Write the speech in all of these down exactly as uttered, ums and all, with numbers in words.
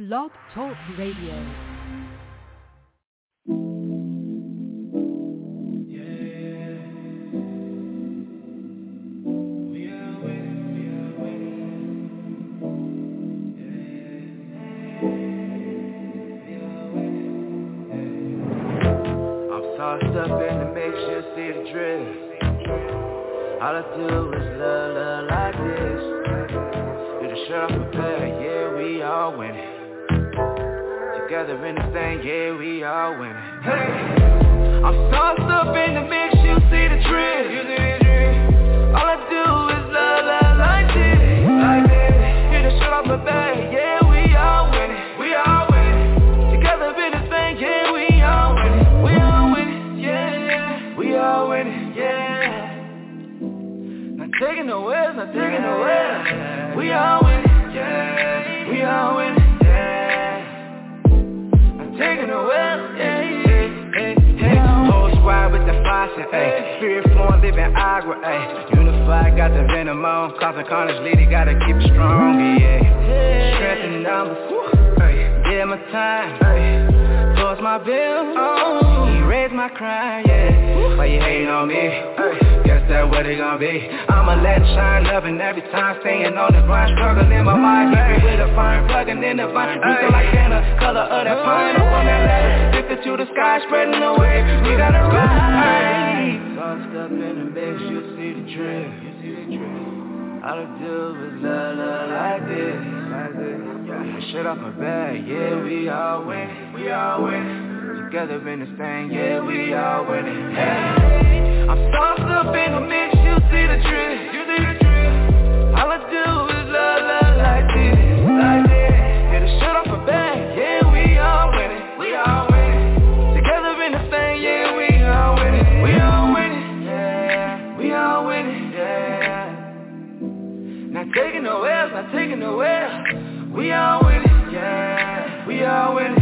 Blog Talk Radio. Tossed up in the mix, you see the drift. All I do is love, love like this. Do the shirt off my back, yeah, we all winning. Together in this thing, yeah, we all winning. Hey, I'm tossed up in the mix, you see the drift. You see the drift. All I do is love, love like this, like this. Do the shirt off my back, yeah, we all winning. We all winning. Together in this thing, yeah, we all winning. We all winning. We all winning, yeah. Not taking no L's, not taking no L's. We all winning, yeah. We all winning, yeah. Not taking no L's, yeah. Hey, hey, hey. Whole squad with the faucet, ayy. Spirit flowing, living agua, ayy. Unified, got the venom on. Causing carnage, lady, gotta keep it strong, yeah. Strength in numbers, ayy. Yeah, my time, ayy. Close my bill, oh. He raised my cry, yeah. Why you hating on me? Ay, guess that's what it gon' be. I'ma let it shine, loving every time. Staying on the grind, struggling in my mind. Keep it with a fire, plugging in the vine. Rooted like Santa, color of that pine. Up on that ladder, lifted to the sky, spreading the wave. We gotta ride. Tossed up in the mix, you see the drift. You see the drift. All I do is love, love like this, like this. Yeah. Shit off my back, yeah, we all win. We all win. Together in this thing, yeah, we all winning. Hey, I'm tossed up in the mix, you see the drift, you see the drift. All I do is love, love like this, like this. Get the shit off my back, yeah, we all winning, we all winning. Together in this thing, yeah, we all winning, we all winning, yeah, we all winning, yeah. Not taking no L's, not taking no L's. We all winning, yeah, we all winning.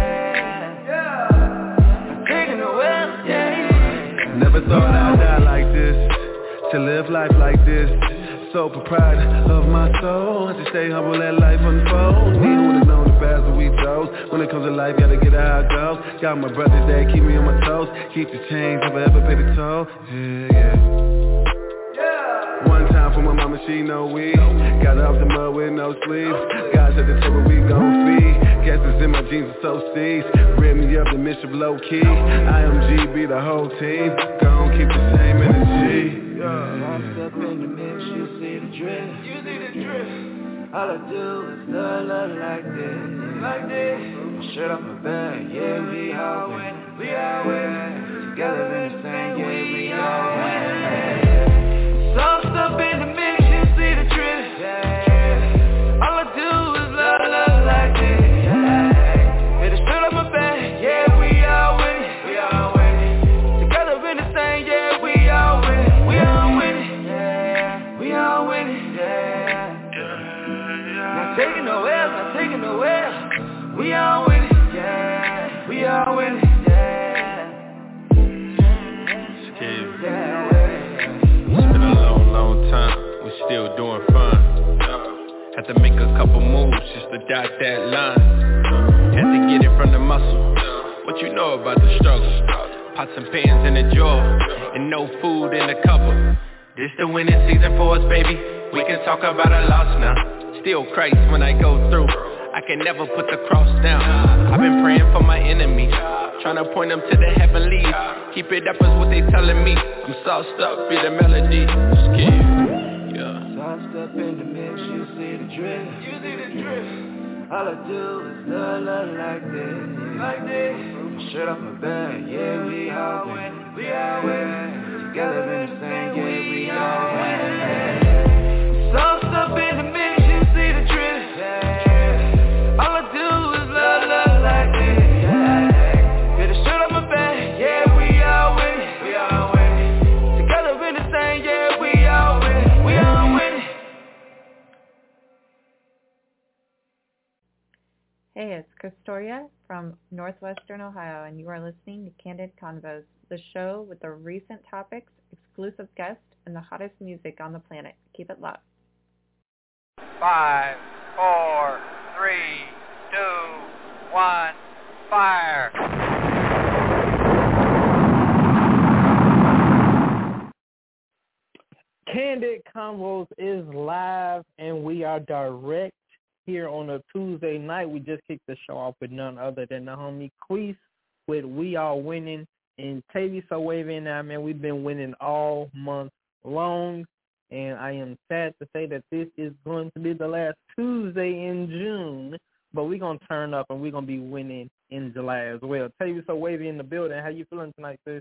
Never thought I'd die like this, to live life like this. So proprietor of my soul, to stay humble, let life unfold. Me who would've known the path that we chose. When it comes to life, gotta get it how it goes. Got my brothers that keep me on my toes. Keep the change, never ever pay the toll. Yeah, yeah. One time for my mama, she know we got off the mud with no sleeves. God said the table we gon' feed. Guess it's in my jeans and so seeds. Read me up the mission low key. I M G be the whole team. Gon' keep the same energy. Lost up in the mix, you see the drift. You see the drift. All I do is love, love like this, like this. Shirt off my back, yeah, we all win. We all win. Together in this thing, yeah, we all win. Lost up in the mix, you see the drift. Yeah. All I do is love, love like this. Yeah. The shirt off my back, yeah, we all win. We all win. Together in this thing, yeah, we all win. We all winning, yeah. We all winning, yeah. Not taking no L's, not taking no L's. We all winning, yeah. We all winning, yeah. Skip. Yeah. It's been a long, long time. We still doing fine. Had to make a couple moves just to dot that line. Had to get it from the muscle. What you know about the struggle? Pots and pans in the drawer, and no food in the cupboard. This the winning season for us, baby. We can talk about a loss now. Still Christ when I go through. I can never put the cross down. I've been praying for my enemies, trying to point them to the heavenlies. Keep it up is what they telling me. I'm sauced up, be the melody. Skip, yeah. Sauced up in the mix, you see the drift. You see the drift. All I do is love, love like this, like this. Shirt off my back, yeah, we all win, we all win. Together in this thing, yeah, we all win. Sauced up in the mix, you see the drift. Yeah. All I do is love, love like this. Yeah. Get the shirt off my back, yeah, we all win, we all win. Together in this thing, yeah, we all win, we all win. Hey, it's Christoria from Northwestern Ohio, and you are listening to Candid Convos, the show with the recent topics, exclusive guests, and the hottest music on the planet. Keep it locked. Five, four, three, two, one, fire. Candid Convos is live, and we are direct here on a Tuesday night. We just kicked the show off with none other than the homie Queese with We Are Winning. And Tavy so waving now, man, we've been winning all month long. And I am sad to say that this is going to be the last Tuesday in June. But we're going to turn up, and we're going to be winning in July as well. Tavy so wavy in the building. How you feeling tonight, sis?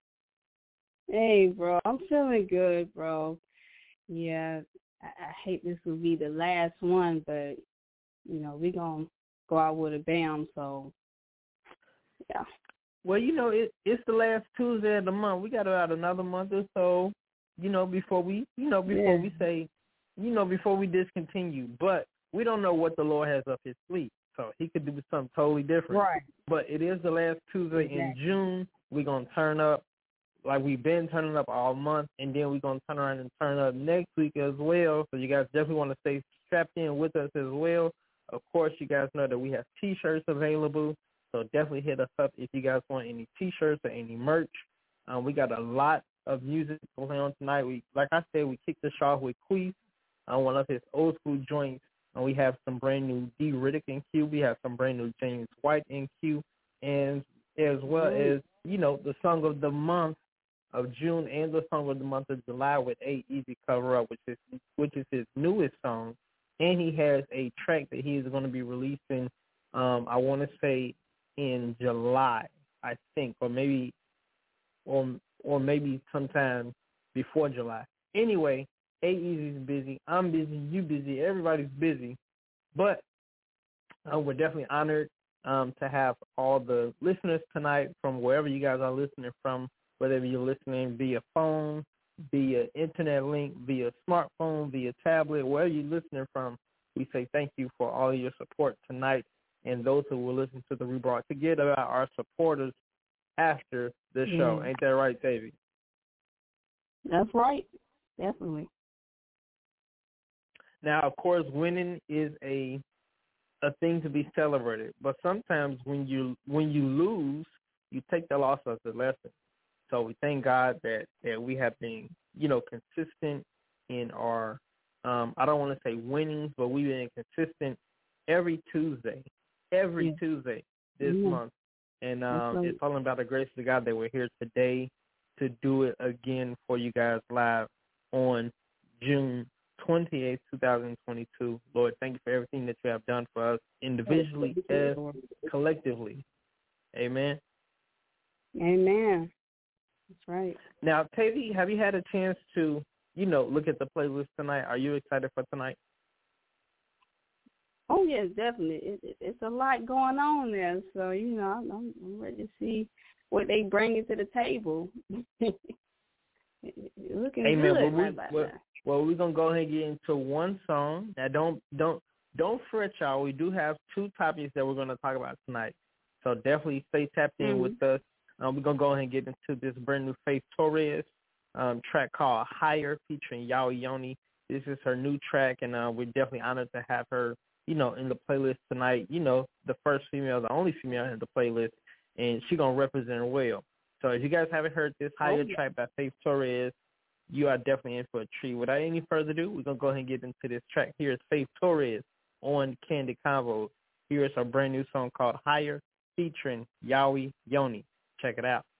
Hey, bro, I'm feeling good, bro. Yeah, I, I hate this will be the last one, but, you know, we're going to go out with a bam, so, yeah. Well, you know, it, it's the last Tuesday of the month. We got about another month or so, you know, before we, you know, before yeah. we say, you know, before we discontinue. But we don't know what the Lord has up his sleeve, so he could do something totally different. Right. But it is the last Tuesday exactly. in June. We're going to turn up. Like we've been turning up all month, and then we're going to turn around and turn up next week as well. So you guys definitely want to stay strapped in with us as well. Of course, you guys know that we have T-shirts available, so definitely hit us up if you guys want any T-shirts or any merch. Um, we got a lot of music going on tonight. We, like I said, we kicked the show off with Queese on one of his old school joints, and we have some brand new D. Riddick in Q. We have some brand new James White in Q, and as well mm-hmm. as, you know, the song of the month of June and the song of the month of July with A Easy Cover Up, which is which is his newest song, and he has a track that he is going to be releasing. Um, I want to say in July, I think, or maybe, or or maybe sometime before July. Anyway, A Easy's busy. I'm busy. You busy. Everybody's busy, but uh, we're definitely honored um, to have all the listeners tonight from wherever you guys are listening from. Whether you're listening via phone, via internet link, via smartphone, via tablet, wherever you're listening from, we say thank you for all of your support tonight, and those who will listen to the Rebroad. Forget about our supporters after the show. Mm. Ain't that right, Davey? That's right. Definitely. Now, of course, winning is a a thing to be celebrated, but sometimes when you when you lose, you take the loss as a lesson. So we thank God that, that we have been, you know, consistent in our, um, I don't want to say winnings, but we've been consistent every Tuesday, every yeah. Tuesday this yeah. month. And um, right. it's all about the grace of God that we're here today to do it again for you guys live on June twenty-eighth, twenty twenty-two. Lord, thank you for everything that you have done for us individually as collectively. Amen. Amen. That's right. Now, Tavy, have you had a chance to, you know, look at the playlist tonight? Are you excited for tonight? Oh, yes, definitely. It, it, it's a lot going on there. So, you know, I'm, I'm ready to see what they bring to the table. Looking Amen. good well, we, right about well, that. Well, we're going to go ahead and get into one song. Now, don't, don't, don't fret, y'all. We do have two topics that we're going to talk about tonight. So definitely stay tapped in mm-hmm. with us. Um, we're going to go ahead and get into this brand new Faith Torres um, track called Higher featuring Yaoi Yoni. This is her new track, and uh, we're definitely honored to have her, you know, in the playlist tonight. You know, the first female, the only female in the playlist, and she's going to represent her well. So if you guys haven't heard this Higher oh, yeah. track by Faith Torres, you are definitely in for a treat. Without any further ado, we're going to go ahead and get into this track. Here is Faith Torres on Candid Convos. Here is her brand new song called Higher featuring Yaoi Yoni. Check it out.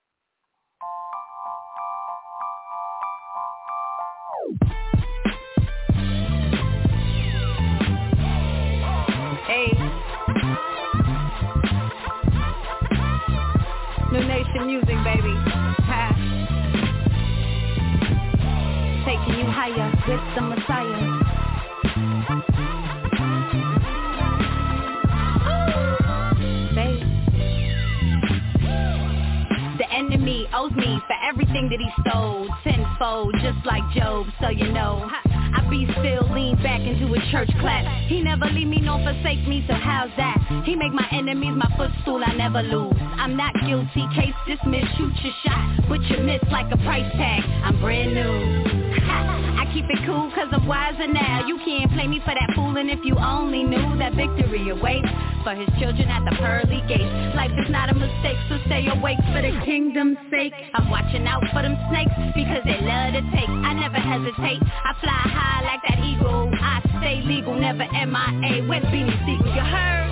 Hey. New Nation music, baby. Ha. Taking you higher with the Messiah. Enemy owes me for everything that he stole tenfold, just like Job, so you know I be still lean back into a church clap. He never leave me nor forsake me, so how's that? He make my enemies my footstool, I never lose. I'm not guilty, case dismissed, shoot your shot, but you miss like a price tag. I'm brand new. I keep it cool cause I'm wiser now. You can't play me for that fooling if you only knew that victory awaits for his children at the pearly gates. Life is not a mistake, so stay awake for the kingdom's sake. I'm watching out for them snakes because they love to take. I never hesitate, I fly high like that eagle. I stay legal, never M I A. With Beanie Siegel, you heard?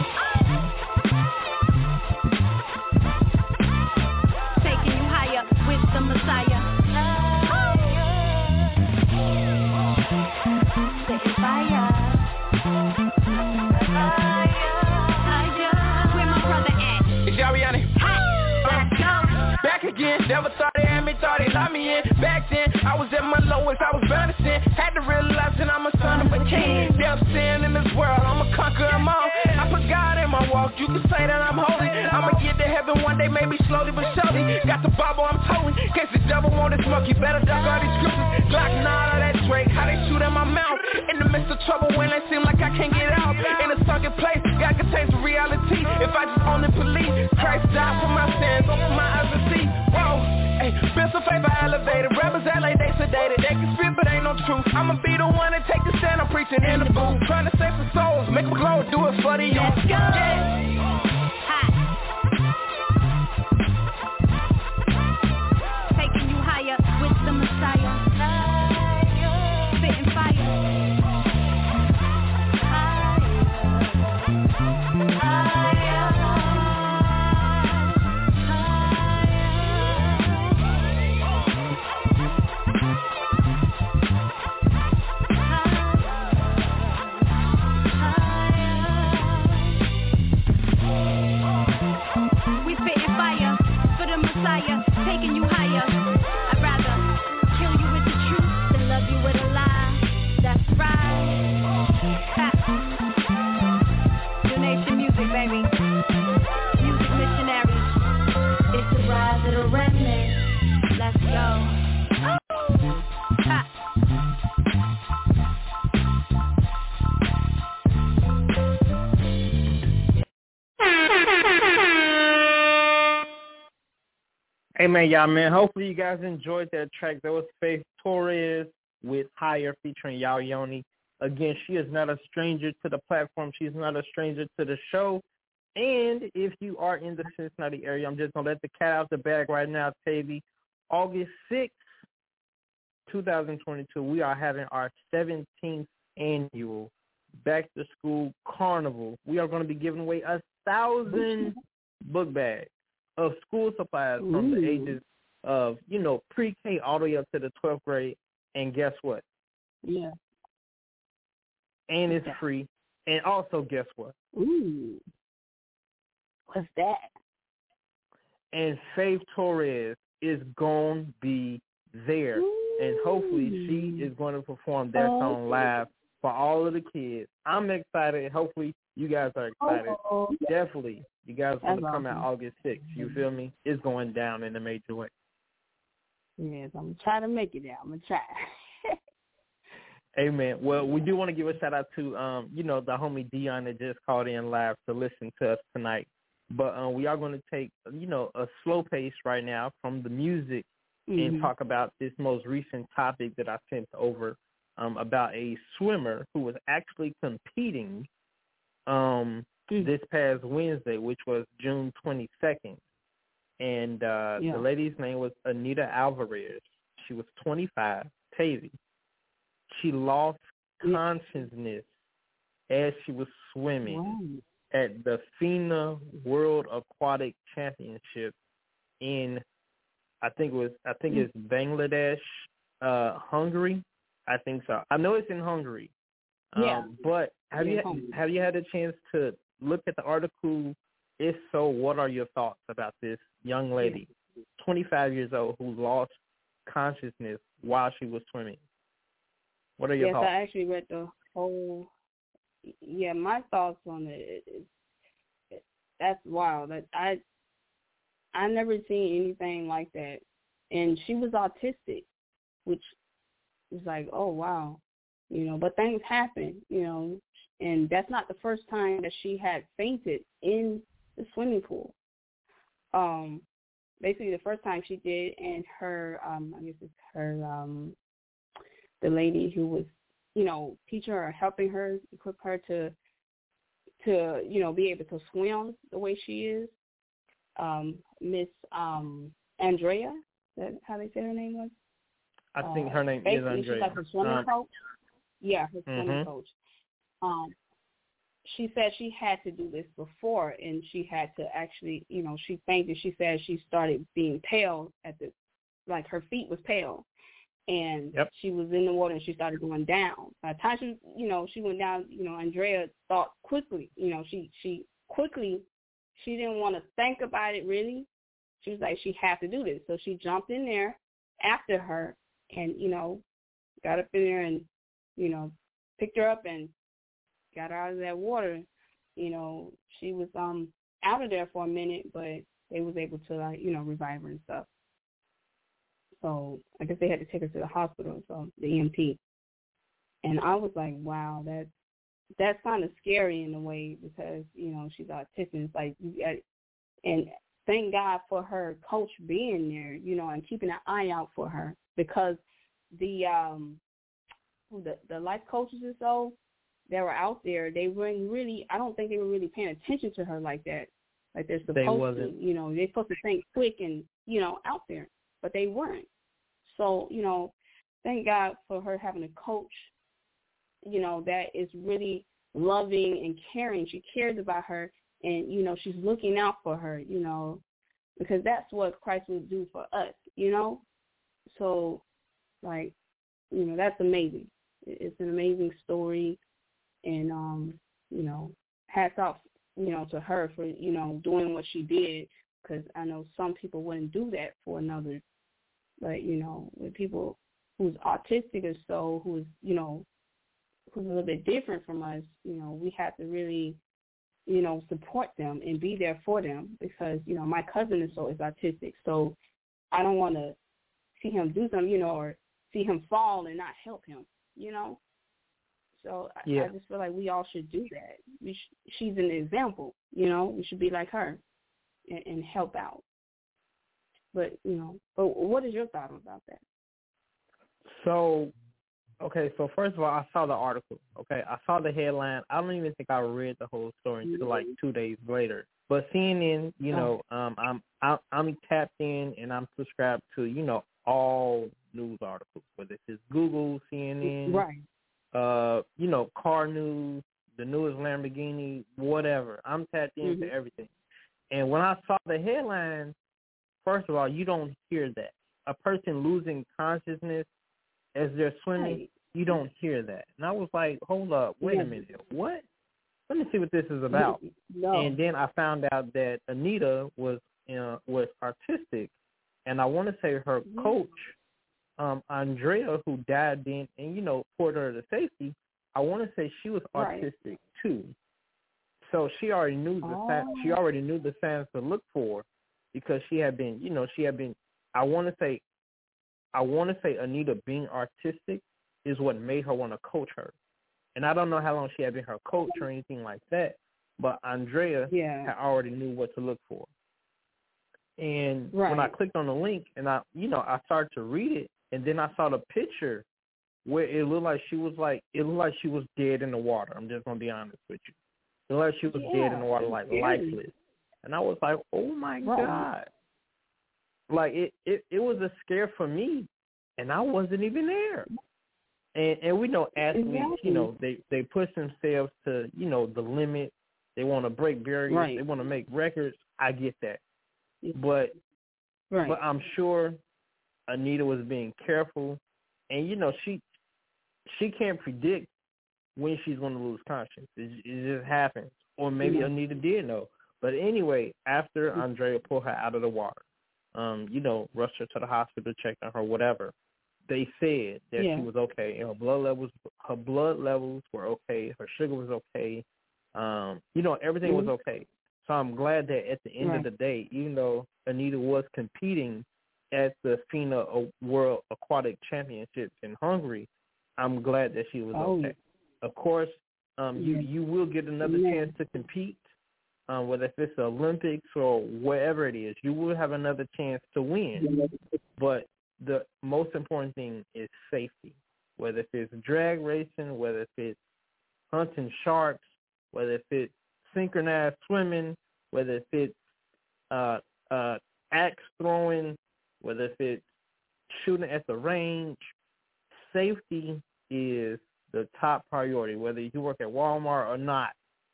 Taking you higher with the Messiah. Setting fire. Where my brother at? It's Yariani. Back again, never thought they had me, thought they locked me in. Back then, I was at my lowest, I was bound to sin. Had to realize that I'm a son of a king. Death sin in this world, I'ma conquer them all. I put God in my walk, you can say that I'm holy. I'ma get to heaven one day, maybe slowly but surely. Got the Bible, I'm totally. In case the devil want to smoke, you better duck all these scriptures. Glock nine of that Drake, how they shoot in my mouth. In the midst of trouble when they seem like I can't get out. In a sunken place, God can taste the reality. If I just only believe, Christ died for my sins, open my eyes to see. Whoa, hey, been some favor elevated. Rappers act like they sedated. They can spit but ain't no truth. I'ma be the one that take the stand. I'm preaching in the booth, trying to save some souls, make them glow, do it for the youth. Let's go. Yeah. Taking you higher with the Messiah. Spitting fire. Taking you higher. I'd rather kill you with the truth than love you with a lie. That's right. Ha. New Nation Music, baby. Music missionaries. It's the rise of the remnant. Let's go. Ha. Hey man, y'all man, hopefully you guys enjoyed that track. That was Faith Torres with Higher featuring Yayoni. Again, she is not a stranger to the platform. She's not a stranger to the show. And if you are in the Cincinnati area, I'm just going to let the cat out the bag right now, Tavy. August sixth, twenty twenty-two, we are having our seventeenth annual Back to School Carnival. We are going to be giving away a thousand book bags of school supplies from Ooh. the ages of, you know, pre-K all the way up to the twelfth grade. And guess what? Yeah. And it's free. And also, guess what? Ooh. What's that? And Faith Torres is going to be there. Ooh. And hopefully she is going to perform that oh. song live for all of the kids. I'm excited. Hopefully you guys are excited. Oh. Definitely. You guys are going to come awesome. out August sixth. You feel me? It's going down in a major way. Yes, I'm going to try to make it there. I'm going to try. Amen. Well, we do want to give a shout out to, um, you know, the homie Dion that just called in live to listen to us tonight. But um, we are going to take, you know, a slow pace right now from the music mm-hmm. and talk about this most recent topic that I sent over um, about a swimmer who was actually competing um, mm-hmm. this past Wednesday, which was June twenty-second. And uh, yeah. the lady's name was Anita Alvarez. She was twenty-five, Tavy. She lost consciousness as she was swimming wow. at the FINA World Aquatic Championship in, I think it was, I think it's Bangladesh, uh, Hungary. I think so. I know it's in Hungary. Yeah. Um, but have yeah, you have you had a chance to look at the article? If so, what are your thoughts about this young lady, yeah. twenty-five years old, who lost consciousness while she was swimming? What are your yes, thoughts? Yes, I actually read the whole. Yeah, my thoughts on it is, is that's wild. That I I never seen anything like that, and she was autistic, which was like, oh wow, you know. But things happen, you know. and that's not the first time that she had fainted in the swimming pool. Um, basically, the first time she did, and her, um, I guess it's her, um, the lady who was, you know, teaching her, helping her, equip her to, to you know, be able to swim the way she is. Um, Miss um, Andrea, is that how they say her name was? I think uh, her name is Andrea. She's like her swimming um, coach. Yeah, her swimming mm-hmm. coach. Um, she said she had to do this before, and she had to actually, you know, she fainted. She said she started being pale at the, like her feet was pale, and yep. she was in the water and she started going down. By the time she, you know, she went down, you know, Andrea thought quickly, you know, she she quickly, she didn't want to think about it really. She was like, she had to do this, so she jumped in there after her, and you know, got up in there and, you know, picked her up and got her out of that water. You know, she was um out of there for a minute, but they was able to, like, you know, revive her and stuff. So I guess they had to take her to the hospital, so the E M T. And I was like, wow, that that's kind of scary in a way, because, you know, she's autistic. It's like, you got, and thank God for her coach being there, you know, and keeping an eye out for her, because the um the the life coaches or so that were out there, they weren't really, I don't think they were really paying attention to her like that, like they're supposed they wasn't. to. You know, they're supposed to think quick and, you know, out there, but they weren't. So, you know, thank God for her having a coach, you know, that is really loving and caring. She cares about her, and, you know, she's looking out for her, you know, because that's what Christ would do for us, you know. So, like, you know, that's amazing. It's an amazing story, and, um, you know, hats off, you know, to her for, you know, doing what she did, because I know some people wouldn't do that for another. But, you know, with people who's autistic or so, who's, you know, who's a little bit different from us, you know, we have to really, you know, support them and be there for them, because, you know, my cousin is so is autistic, so I don't want to see him do something, you know, or see him fall and not help him, you know. So yeah. I, I just feel like we all should do that. We sh- she's an example, you know. We should be like her and, and help out. But, you know, but what is your thought about that? So, okay, so first of all, I saw the article, okay? I saw the headline. I don't even think I read the whole story until like two days later. But C N N, you know, um, I'm I'm I'm tapped in and I'm subscribed to, you know, all news articles, whether it's Google, C N N, right? Uh, you know, car news, the newest Lamborghini, whatever. I'm tapped into mm-hmm. everything. And when I saw the headline, first of all, you don't hear that. A person losing consciousness as they're swimming, right. You don't hear that. And I was like, hold up, wait yeah. a minute, what? Let me see what this is about. No. And then I found out that Anita was uh, was artistic, and I want to say her mm-hmm. coach, um, Andrea, who dived in and, you know, poured her to safety, I want to say she was autistic right. too. So she already knew the oh. sign, she already knew the signs to look for, because she had been, you know, she had been. I want to say, I want to say Anita being artistic is what made her want to coach her. And I don't know how long she had been her coach or anything like that, but Andrea yeah. had already knew what to look for. And right. when I clicked on the link and I, you know, I started to read it, and then I saw the picture where it looked like she was like, it looked like she was dead in the water. I'm just gonna be honest with you. It looked like she was yeah, dead in the water, like lifeless. And I was like, oh my right. God. Like it, it, it was a scare for me, and I wasn't even there. And and we know athletes, exactly. you know, they, they push themselves to, you know, the limit. They want to break barriers. Right. They want to make records. I get that. But right. but I'm sure Anita was being careful. And, you know, she she can't predict when she's going to lose conscience. It, it just happens. Or maybe yeah. Anita did know. But anyway, after Andrea pulled her out of the water, um, you know, rushed her to the hospital, checked on her, whatever, they said that yeah. she was okay, and her blood levels, her blood levels were okay, her sugar was okay, um, you know, everything mm-hmm. was okay. So I'm glad that at the end right. of the day, even though Anita was competing at the FINA World Aquatic Championships in Hungary, I'm glad that she was oh. okay. Of course, Um, you you will get another yeah. chance to compete, um, whether if it's the Olympics or wherever it is. You will have another chance to win. But the most important thing is safety. Whether if it's drag racing, whether if it's hunting sharks, whether if it's synchronized swimming, whether if it's uh, uh, axe throwing, whether if it's shooting at the range, safety is the top priority. Whether you work at Walmart or not,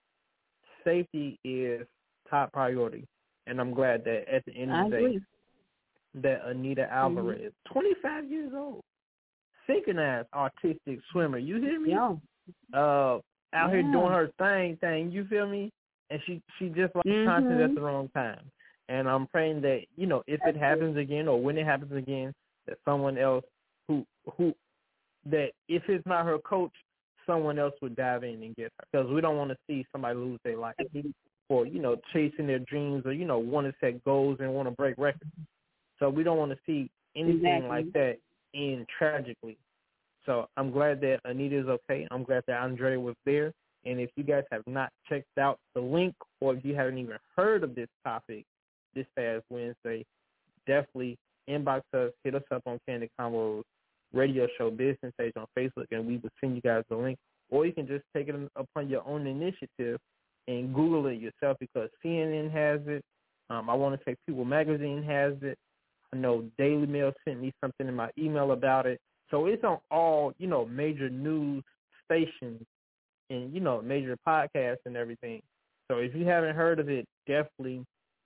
safety is top priority. And I'm glad that at the end of the day, that Anita Alvarez, mm-hmm. twenty-five years old, synchronized artistic swimmer. You hear me? Yeah. Uh, out yeah. here doing her thing, thing. You feel me? And she she just lost mm-hmm. content at the wrong time. And I'm praying that, you know, if it happens again or when it happens again, that someone else who who that if it's not her coach, someone else would dive in and get her. Because we don't want to see somebody lose their life for, you know, chasing their dreams or, you know, want to set goals and want to break records. So we don't want to see anything exactly. like that end tragically. So I'm glad that Anita's okay. I'm glad that Andrea was there. And if you guys have not checked out the link or if you haven't even heard of this topic this past Wednesday, definitely inbox us, hit us up on Candid Convo's radio show business page on Facebook, and we will send you guys the link. Or you can just take it upon your own initiative and Google it yourself because C N N has it. Um, I want to say People Magazine has it. I know Daily Mail sent me something in my email about it. So it's on all, you know, major news stations and, you know, major podcasts and everything. So if you haven't heard of it, definitely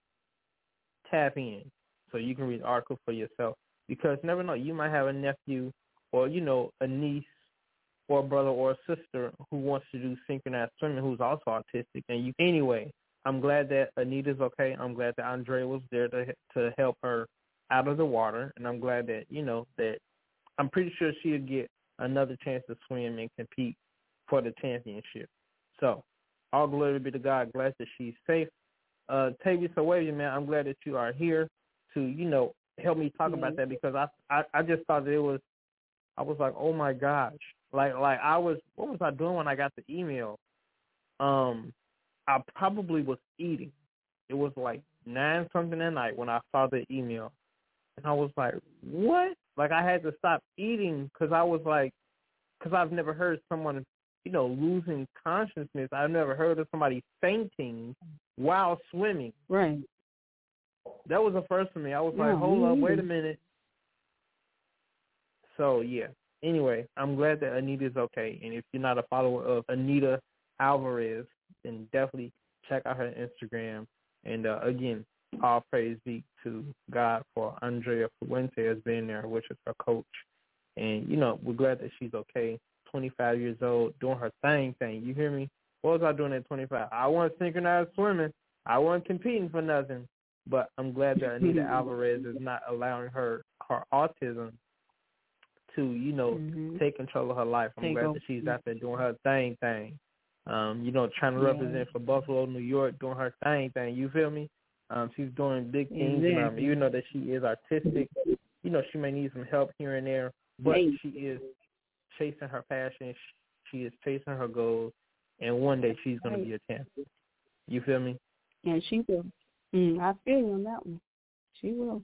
tap in so you can read the article for yourself. Because never know, you might have a nephew or, you know, a niece or a brother or a sister who wants to do synchronized swimming who's also autistic. And you, anyway, I'm glad that Anita's okay. I'm glad that Andrea was there to to help her out of the water. And I'm glad that, you know, that I'm pretty sure she'll get another chance to swim and compete for the championship. So all glory be to God. Glad that she's safe. Uh, Tavia Sawavia, man, I'm glad that you are here to, you know, help me talk mm-hmm. about that because I, I I just thought that it was, I was like, oh my gosh. Like, like I was, what was I doing when I got the email? Um, I probably was eating. It was like nine something at night when I saw the email. And I was like, what? Like I had to stop eating because I was like, because I've never heard someone, you know, losing consciousness. I've never heard of somebody fainting while swimming. Right. That was the first for me. I was yeah, like, hold up, wait a minute. So, yeah. Anyway, I'm glad that Anita's okay. And if you're not a follower of Anita Alvarez, then definitely check out her Instagram. And, uh, again, all praise be to God for Andrea Fuentes being there, which is her coach. And, you know, we're glad that she's okay. twenty-five years old, doing her thing thing. You hear me? What was I doing at twenty-five? I wasn't synchronized swimming. I wasn't competing for nothing. But I'm glad that Anita Alvarez is not allowing her, her autism to, you know, mm-hmm. take control of her life. I'm take glad over. that she's out there doing her thing thing. Um, you know, trying to yeah. represent for Buffalo, New York, doing her thing thing. You feel me? Um, she's doing big things. Exactly. Um, even though that she is artistic, you know, she may need some help here and there, but hey. she is chasing her passion. She is chasing her goals, and one day she's going to be a champion. You feel me? And she will. Mm, I feel you on that one. She will.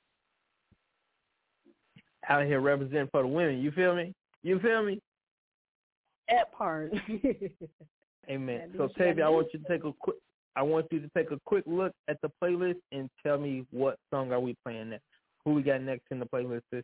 Out here representing for the women. You feel me? You feel me? That part. Amen. So, Tavia, I want you to take a quick. I want you to take a quick look at the playlist and tell me what song are we playing next. Who we got next in the playlist? Sis?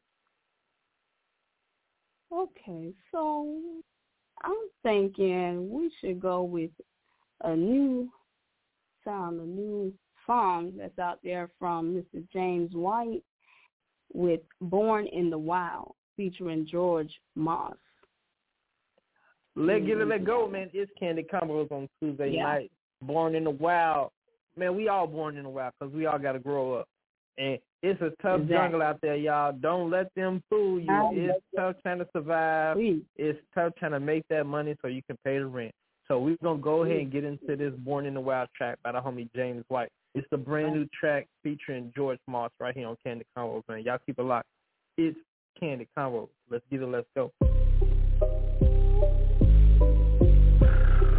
Okay, so I'm thinking we should go with a new sound, a new song that's out there from Mister James White with Born in the Wild featuring George Moss. Let get it, let go, man. It's Candid Convos on Tuesday yeah. night. Born in the Wild. Man, we all born in the wild because we all got to grow up. And it's a tough exactly. jungle out there, y'all. Don't let them fool you. It's tough trying to survive. It's tough trying to make that money so you can pay the rent. So we're going to go ahead and get into this Born in the Wild track by the homie James White. It's the brand new track featuring George Moss right here on Candid Convos, man. Y'all keep it locked. It's Candid Convos. Let's get it. Let's go.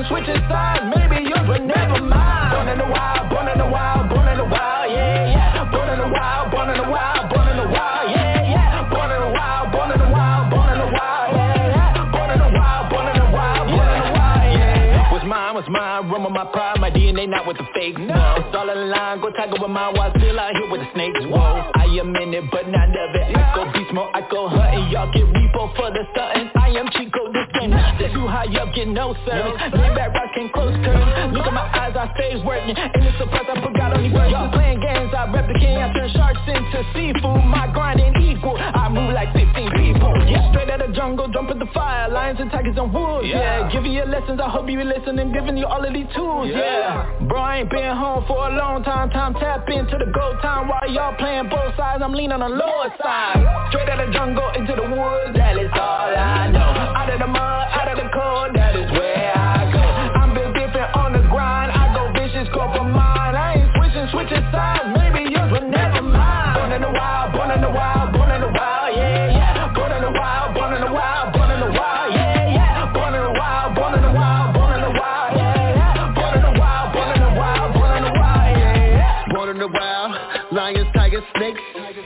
switching sides, maybe yours, but never mind. Born in the wild, born in the wild, born in the wild, yeah, yeah. Born in the wild, born in the wild, born in the wild, yeah, yeah. Born in the wild, born in the wild, born in the wild, yeah, yeah. Born in the wild, born in the wild, born in the wild, yeah. What's mine, what's mine, room of my pride, my D N A not with the fake, no. It's all in line, go tackle with my wild, still out here with the snakes, whoa. I am in it, but not of it. I go beast mode, I go hunting, y'all get repo for the stunting. I am Chico, this ain't nothing. Too high up, get no service. Lay back, rockin' close curtains. Look at my eyes, I stays working. And it's surprise, I forgot only words. Y'all playing games, I rep the king. I turn sharks into seafood. My grind ain't equal. I move like fifteen people. Yeah, straight out the jungle, jump in the fire. Lions and tigers and wolves. Yeah, yeah. Giving you lessons, I hope you listen and giving you all of these tools. Yeah, yeah. Bro, I ain't been home for a long time. Time tap into the go time while y'all playing both sides. I'm leaning on the lower side. Straight out the jungle into the woods. That is all I know. Out of the mud, out of the cold, that is where I go. I'm built different on the grind. I go vicious, go for mine. I ain't switching, switching sides. Maybe yours, but never mind. Born in the wild, born in the wild, born in the wild, yeah, yeah. Born in the wild, born in the wild, born in the wild, yeah, yeah. Born in the wild, born in the wild, born in the wild, yeah, yeah. Born in the wild, born in the wild, born in the wild, yeah, yeah. Born in the wild, lions, tigers, snakes.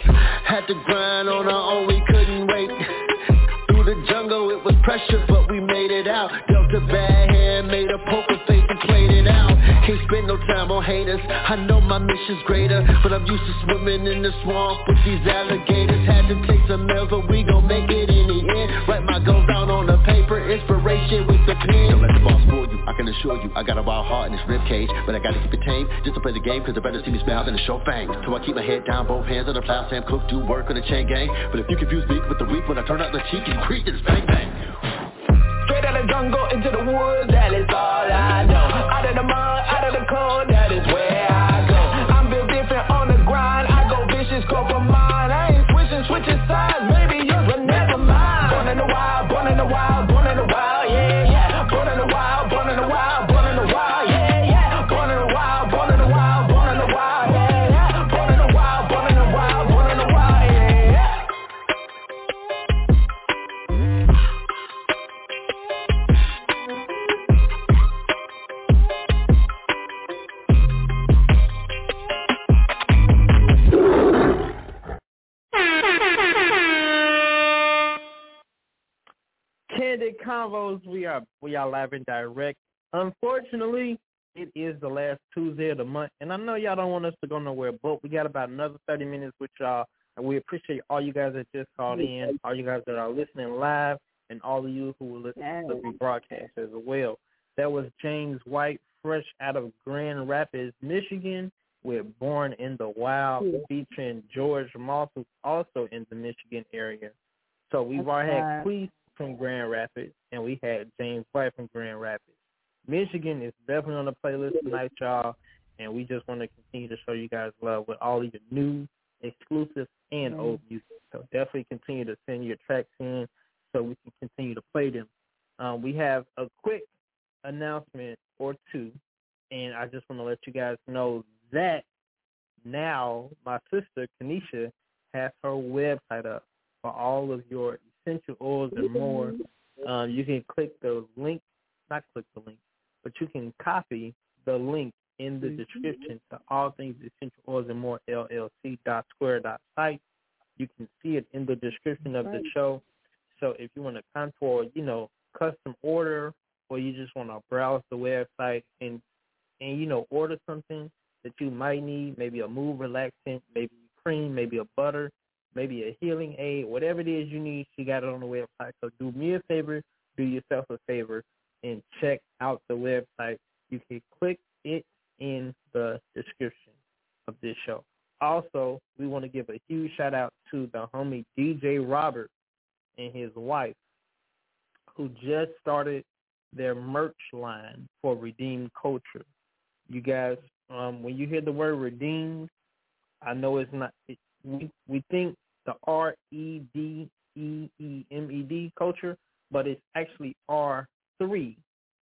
Had to grind on our own, we couldn't wait. Through the jungle, it was pressure, but we made it out. Dealt a bad hand, made a poker face and played it out. Can't spend no time on haters, I know my mission's greater. But I'm used to swimming in the swamp with these alligators. Had to take some L's, but we gon' make it in the end. Write my goals down on the paper, inspiration with the pen. Don't let the boss fool you, I can assure you I got a wild heart in this rib cage, but I gotta keep it tame, just to play the game. Cause I better see me smile than to show fangs. So I keep my head down, both hands on the plow. Sam Cook, do work on the chain gang. But if you confuse me with the weak, when I turn out the cheek, you creep, it's bang bang. Straight out the jungle into the woods, that is all I know. Out of the mud, out of the cold, that is where I go. I'm built different on the grind, I go vicious, go for mine. I ain't switching, switching sides, maybe yours, but never mind. Born in the wild, born in the wild, born in the wild, yeah, yeah. Born in the wild, born in the wild, born in the wild, yeah, yeah. Born in the wild, born in the wild, born in the wild, yeah, yeah. Born in the wild, born in the wild, born in the wild, yeah, yeah. Candid Convos, we are we are live and direct. Unfortunately, it is the last Tuesday of the month, and I know y'all don't want us to go nowhere, but we got about another thirty minutes with y'all, and we appreciate all you guys that just called in, all you guys that are listening live, and all of you who will listen to the broadcast as well. That was James White, fresh out of Grand Rapids, Michigan, with Born in the Wild, featuring George Moss, who's also in the Michigan area. So we've already had Queese from Grand Rapids, and we had James White from Grand Rapids. Michigan is definitely on the playlist tonight, y'all, and we just want to continue to show you guys love with all of your new, exclusive, and mm. old music. So definitely continue to send your tracks in so we can continue to play them. Um, we have a quick announcement or two, and I just want to let you guys know that now my sister, Kanisha, has her website up for all of your essential oils and more. Um, you can click the link, not click the link, but you can copy the link in the description to all things essential oils and more, L L C dot square dot site. You can see it in the description of the show. So if you want to come for, you know, custom order, or you just want to browse the website and, and, you know, order something that you might need, maybe a mood relaxant, maybe cream, maybe a butter, maybe a healing aid, whatever it is you need, she got it on the website. So do me a favor, do yourself a favor, and check out the website. You can click it in the description of this show. Also, we want to give a huge shout out to the homie D J Robert and his wife, who just started their merch line for Redeemed Culture. You guys, um, when you hear the word redeemed, I know it's not, it, we, we think the R E D E E M E D culture, but it's actually R three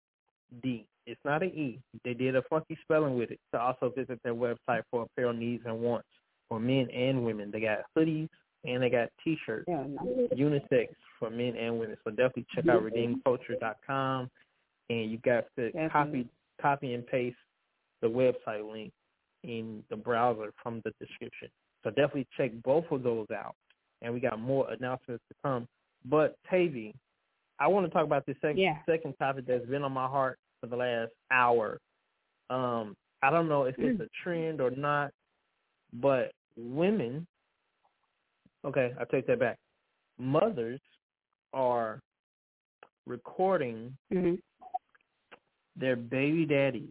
D. It's not an E. They did a funky spelling with it. So also visit their website for apparel needs and wants for men and women. They got hoodies and they got T-shirts, yeah, nice. Unisex for men and women. So definitely check out redeemed culture dot com. and you got to Definitely. copy copy and paste the website link in the browser from the description. So definitely check both of those out, and we got more announcements to come. But Tavy, I want to talk about this second Yeah. second topic that's been on my heart for the last hour. Um, I don't know if it's a trend or not, but women, okay, I take that back. Mothers are recording mm-hmm. their baby daddies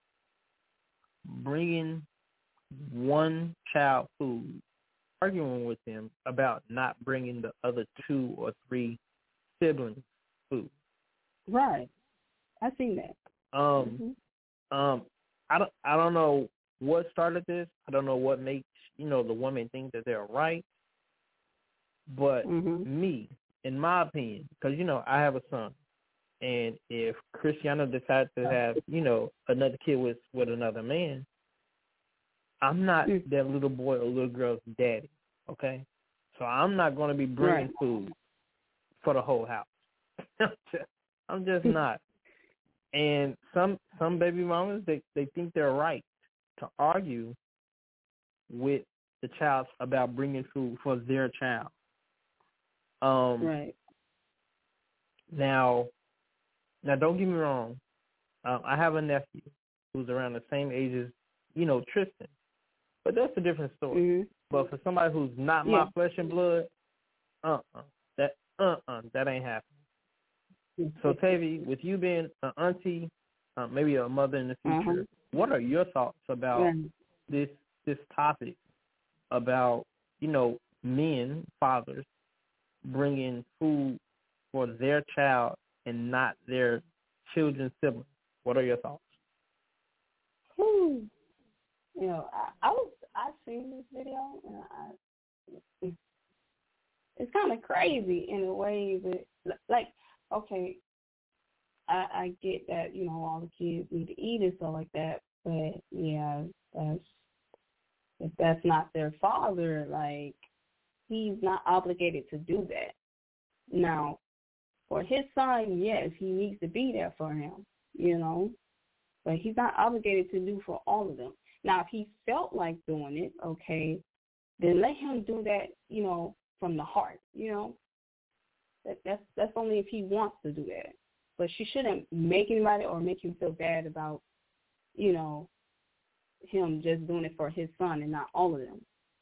bringing one child food, arguing with them about not bringing the other two or three siblings food. Right. I seen that. Um, mm-hmm. um, I don't, I don't know what started this. I don't know what makes, you know, the woman think that they're right. But mm-hmm. me, in my opinion, because, you know, I have a son, and if Cristiano decides to have, you know, another kid with, with another man, I'm not mm-hmm. that little boy or little girl's daddy, okay? So I'm not going to be bringing right. food for the whole house. I'm just not. And some some baby mamas, they, they think they're right to argue with the child about bringing food for their child. Um, right. Now, now don't get me wrong. Um, I have a nephew who's around the same age as, you know, Tristan. But that's a different story. Mm-hmm. But for somebody who's not yeah. my flesh and blood, uh-uh, that uh-uh, that ain't happening. So, Tavy, with you being an auntie, uh, maybe a mother in the future, uh-huh. what are your thoughts about yeah. this this topic about, you know, men, fathers, bringing food for their child and not their children's siblings? What are your thoughts? Hmm. You know, I, I was I seen this video, and I, it's kind of crazy in a way, but like, okay, I, I get that, you know, all the kids need to eat and stuff like that, but yeah, that's if that's not their father, like, he's not obligated to do that. Now, for his son, yes, he needs to be there for him, you know, but he's not obligated to do for all of them. Now, if he felt like doing it, okay, then let him do that, you know, from the heart, you know. That, that's that's only if he wants to do that. But she shouldn't make anybody or make him feel bad about, you know, him just doing it for his son and not all of them.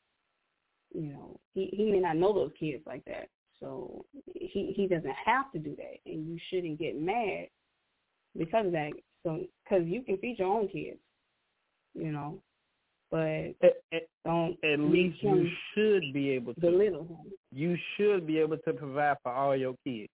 You know, he, he may not know those kids like that. So he, he doesn't have to do that. And you shouldn't get mad because of that. So, because you can feed your own kids, you know. But at, at, don't at least you should be able to belittle him. You should be able to provide for all your kids.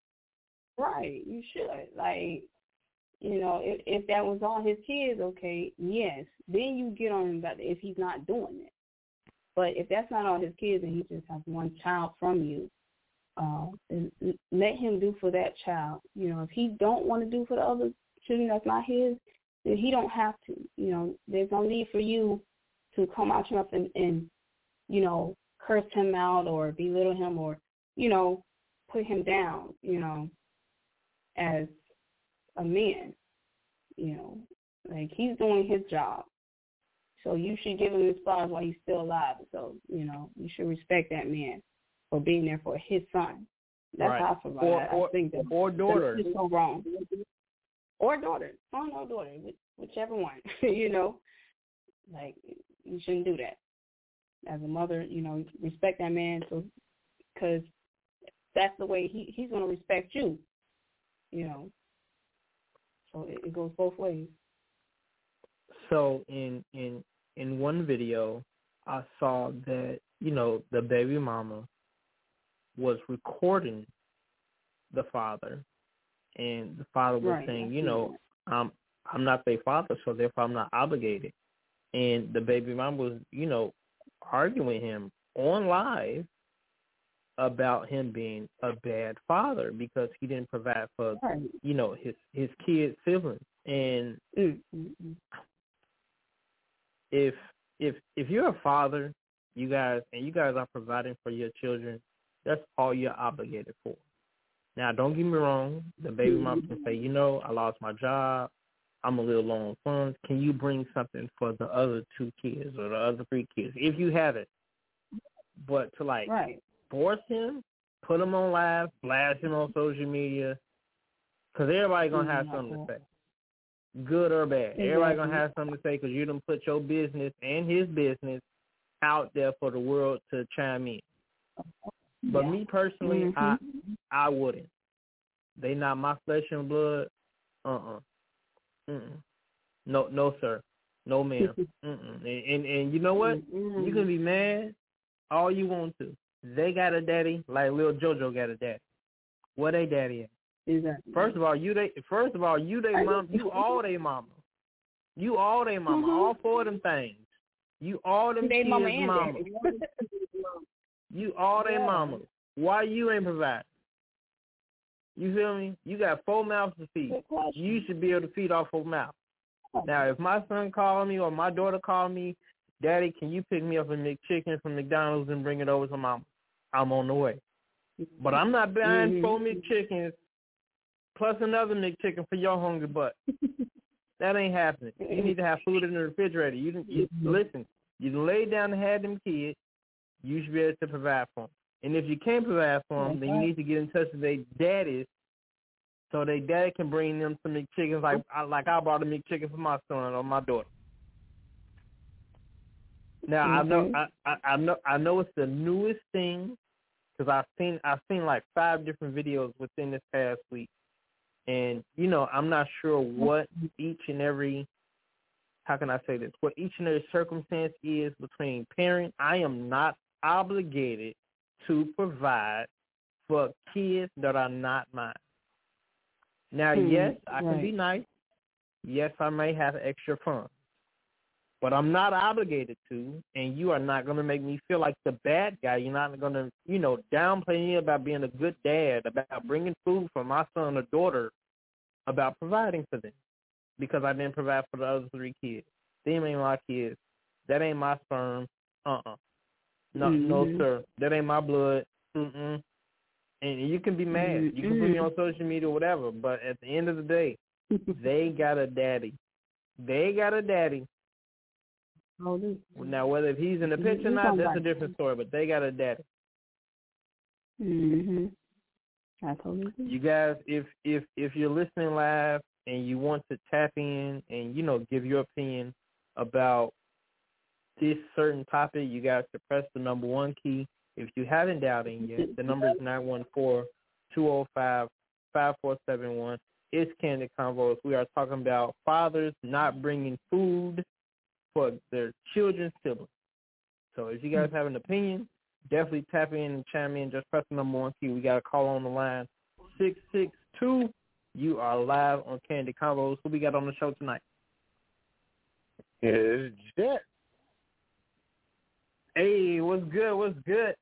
Right, you should. Like, you know, if, if that was all his kids, okay, yes, then you get on him about it if he's not doing it. But if that's not all his kids and he just has one child from you, uh, let him do for that child. You know, if he don't want to do for the other children that's not his, then he don't have to. You know, there's no need for you to come out your mouth and, and, you know, curse him out or belittle him or, you know, put him down, you know, as a man. You know, like, he's doing his job. So you should give him his flowers while he's still alive. So, you know, you should respect that man for being there for his son. That's right. how I feel about or, that. Or, I think that or daughter. It's so wrong. Or daughter. Son or daughter, whichever one, you know. Like, you shouldn't do that. As a mother, you know, respect that man so because that's the way he, he's going to respect you, you know. So it, it goes both ways. So in, in in one video, I saw that, you know, the baby mama was recording the father, and the father was right. saying, you know, I'm, I'm not their father, so therefore I'm not obligated. And the baby mama was, you know, arguing him on live about him being a bad father because he didn't provide for, right. you know, his, his kids' siblings. And mm-hmm. if if if you're a father, you guys, and you guys are providing for your children, that's all you're obligated for. Now, don't get me wrong. The baby mom can say, you know, I lost my job. I'm a little low on funds. Can you bring something for the other two kids or the other three kids, if you have it? But to, like, right. force him, put him on live, blast him on social media, because everybody going to have something to say, good or bad. Exactly. Everybody going to have something to say because you done put your business and his business out there for the world to chime in. But yeah. me personally, mm-hmm. I I wouldn't. They not my flesh and blood. Uh-uh. Mm-mm. No, no, sir. No, ma'am. Mm-mm. And, and, and you know what? Mm-hmm. You can be mad all you want to. They got a daddy like Lil JoJo got a daddy. Where they daddy at? Exactly. First of all, you they. First of all, you they mom. You all they mama. You all they mama. Mm-hmm. All four of them things. You all them they kids mama. mama. You all they yeah. mama. Why you ain't provide? You feel me? You got four mouths to feed. You should be able to feed off four mouths. Now, if my son called me or my daughter called me, Daddy, can you pick me up a McChicken from McDonald's and bring it over to Mama? I'm on the way. But I'm not buying mm-hmm. four McChickens plus another McChicken for your hungry butt. That ain't happening. You need to have food in the refrigerator. You, you listen. You lay down and have them kids. You should be able to provide for them. And if you can't provide for them, then you need to get in touch with their daddies so their daddy can bring them some McChickens like like I brought a McChicken for my son or my daughter. Now mm-hmm. I know I, I, I know I know it's the newest thing because I've seen I've seen like five different videos within this past week, and you know I'm not sure what each and every how can I say this what each and every circumstance is between parent. I am not obligated to provide for kids that are not mine. Now, mm, yes, I can right. be nice. Yes, I may have extra funds. But I'm not obligated to, and you are not going to make me feel like the bad guy. You're not going to, you know, downplay me about being a good dad, about bringing food for my son or daughter, about providing for them because I didn't provide for the other three kids. Them ain't my kids. That ain't my sperm. Uh-uh. No, mm-hmm. no, sir. That ain't my blood. Mm-mm. And you can be mad. Mm-hmm. You can put me on social media or whatever, but at the end of the day, they got a daddy. They got a daddy. Oh, now, whether he's in the picture or not, that's a different story, but they got a daddy. Mm-hmm. I totally agree. You guys, if, if, if you're listening live and you want to tap in and, you know, give your opinion about this certain topic, you guys to press the number one key. If you haven't dialed in yet, the number is nine one four, two oh five, five four seven one. It's Candid Convos. We are talking about fathers not bringing food for their children's siblings. So if you guys have an opinion, definitely tap in and chime in. Just press the number one key. We got a call on the line, six six two. You are live on Candid Convos. Who we got on the show tonight? It's Jet. Hey, what's good? What's good?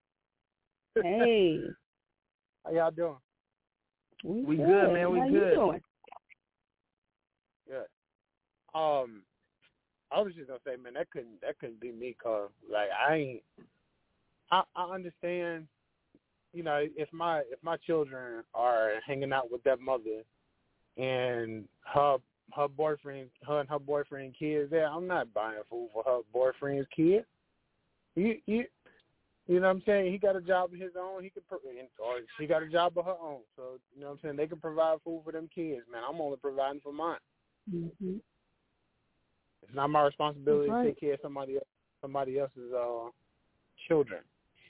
Hey. How y'all doing? We, we good. good, man. We How good. You doing? Good. Um, I was just gonna say, man, that couldn't that couldn't be me, cause like I ain't. I I understand, you know, if my if my children are hanging out with that mother, and her her boyfriend, her and her boyfriend kids there, I'm not buying food for her boyfriend's kids. You, you, you know what I'm saying? He got a job of his own. He can, or she got a job of her own. So, you know what I'm saying? They can provide food for them kids, man. I'm only providing for mine. Mm-hmm. It's not my responsibility right. to take care of somebody else, somebody else's uh, children.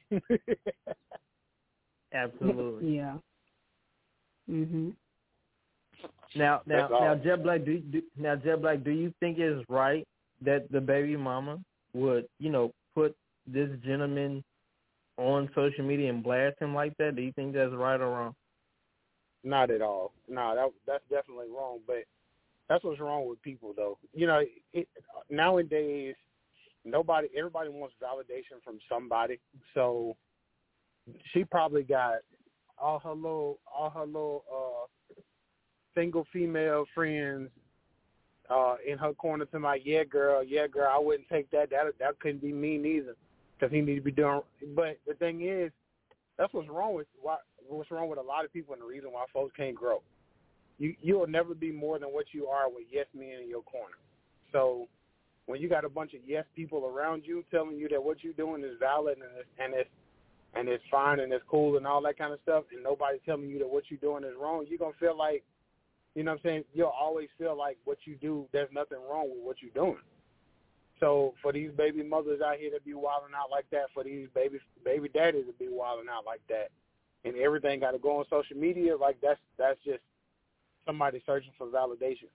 Absolutely. Yeah. Mhm. Now, now, now, Jet Black. Do, do now, Jet Black. Do you think it's right that the baby mama would, you know, put this gentleman on social media and blast him like that? Do you think that's right or wrong? Not at all. No, that that's definitely wrong. But that's what's wrong with people, though. You know, it, nowadays, nobody, everybody wants validation from somebody. So she probably got all her little, all her little uh, single female friends uh, in her corner to my, yeah, girl, yeah, girl, I wouldn't take that. That that couldn't be me neither, because he needs to be doing. But the thing is, that's what's wrong with why what's wrong with a lot of people and the reason why folks can't grow. You you'll never be more than what you are with yes men in your corner. So when you got a bunch of yes people around you telling you that what you're doing is valid and it's and it's and it's fine and it's cool and all that kind of stuff, and nobody telling you that what you're doing is wrong, you're gonna feel like, you know what I'm saying, you'll always feel like what you do, there's nothing wrong with what you're doing. So for these baby mothers out here to be wilding out like that, for these baby baby daddies to be wilding out like that, and everything got to go on social media, like that's that's just somebody searching for validation.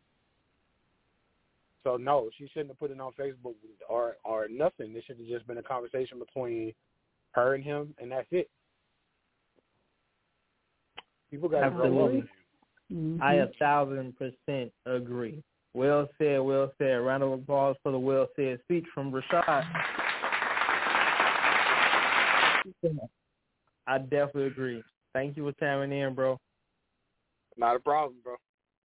So no, she shouldn't have put it on Facebook or or nothing. It should have just been a conversation between her and him, and that's it. People got to grow up. Mm-hmm. I a thousand percent agree. Well said, well said. Round of applause for the well said speech from Rashad. I definitely agree. Thank you for chiming in, bro. Not a problem, bro.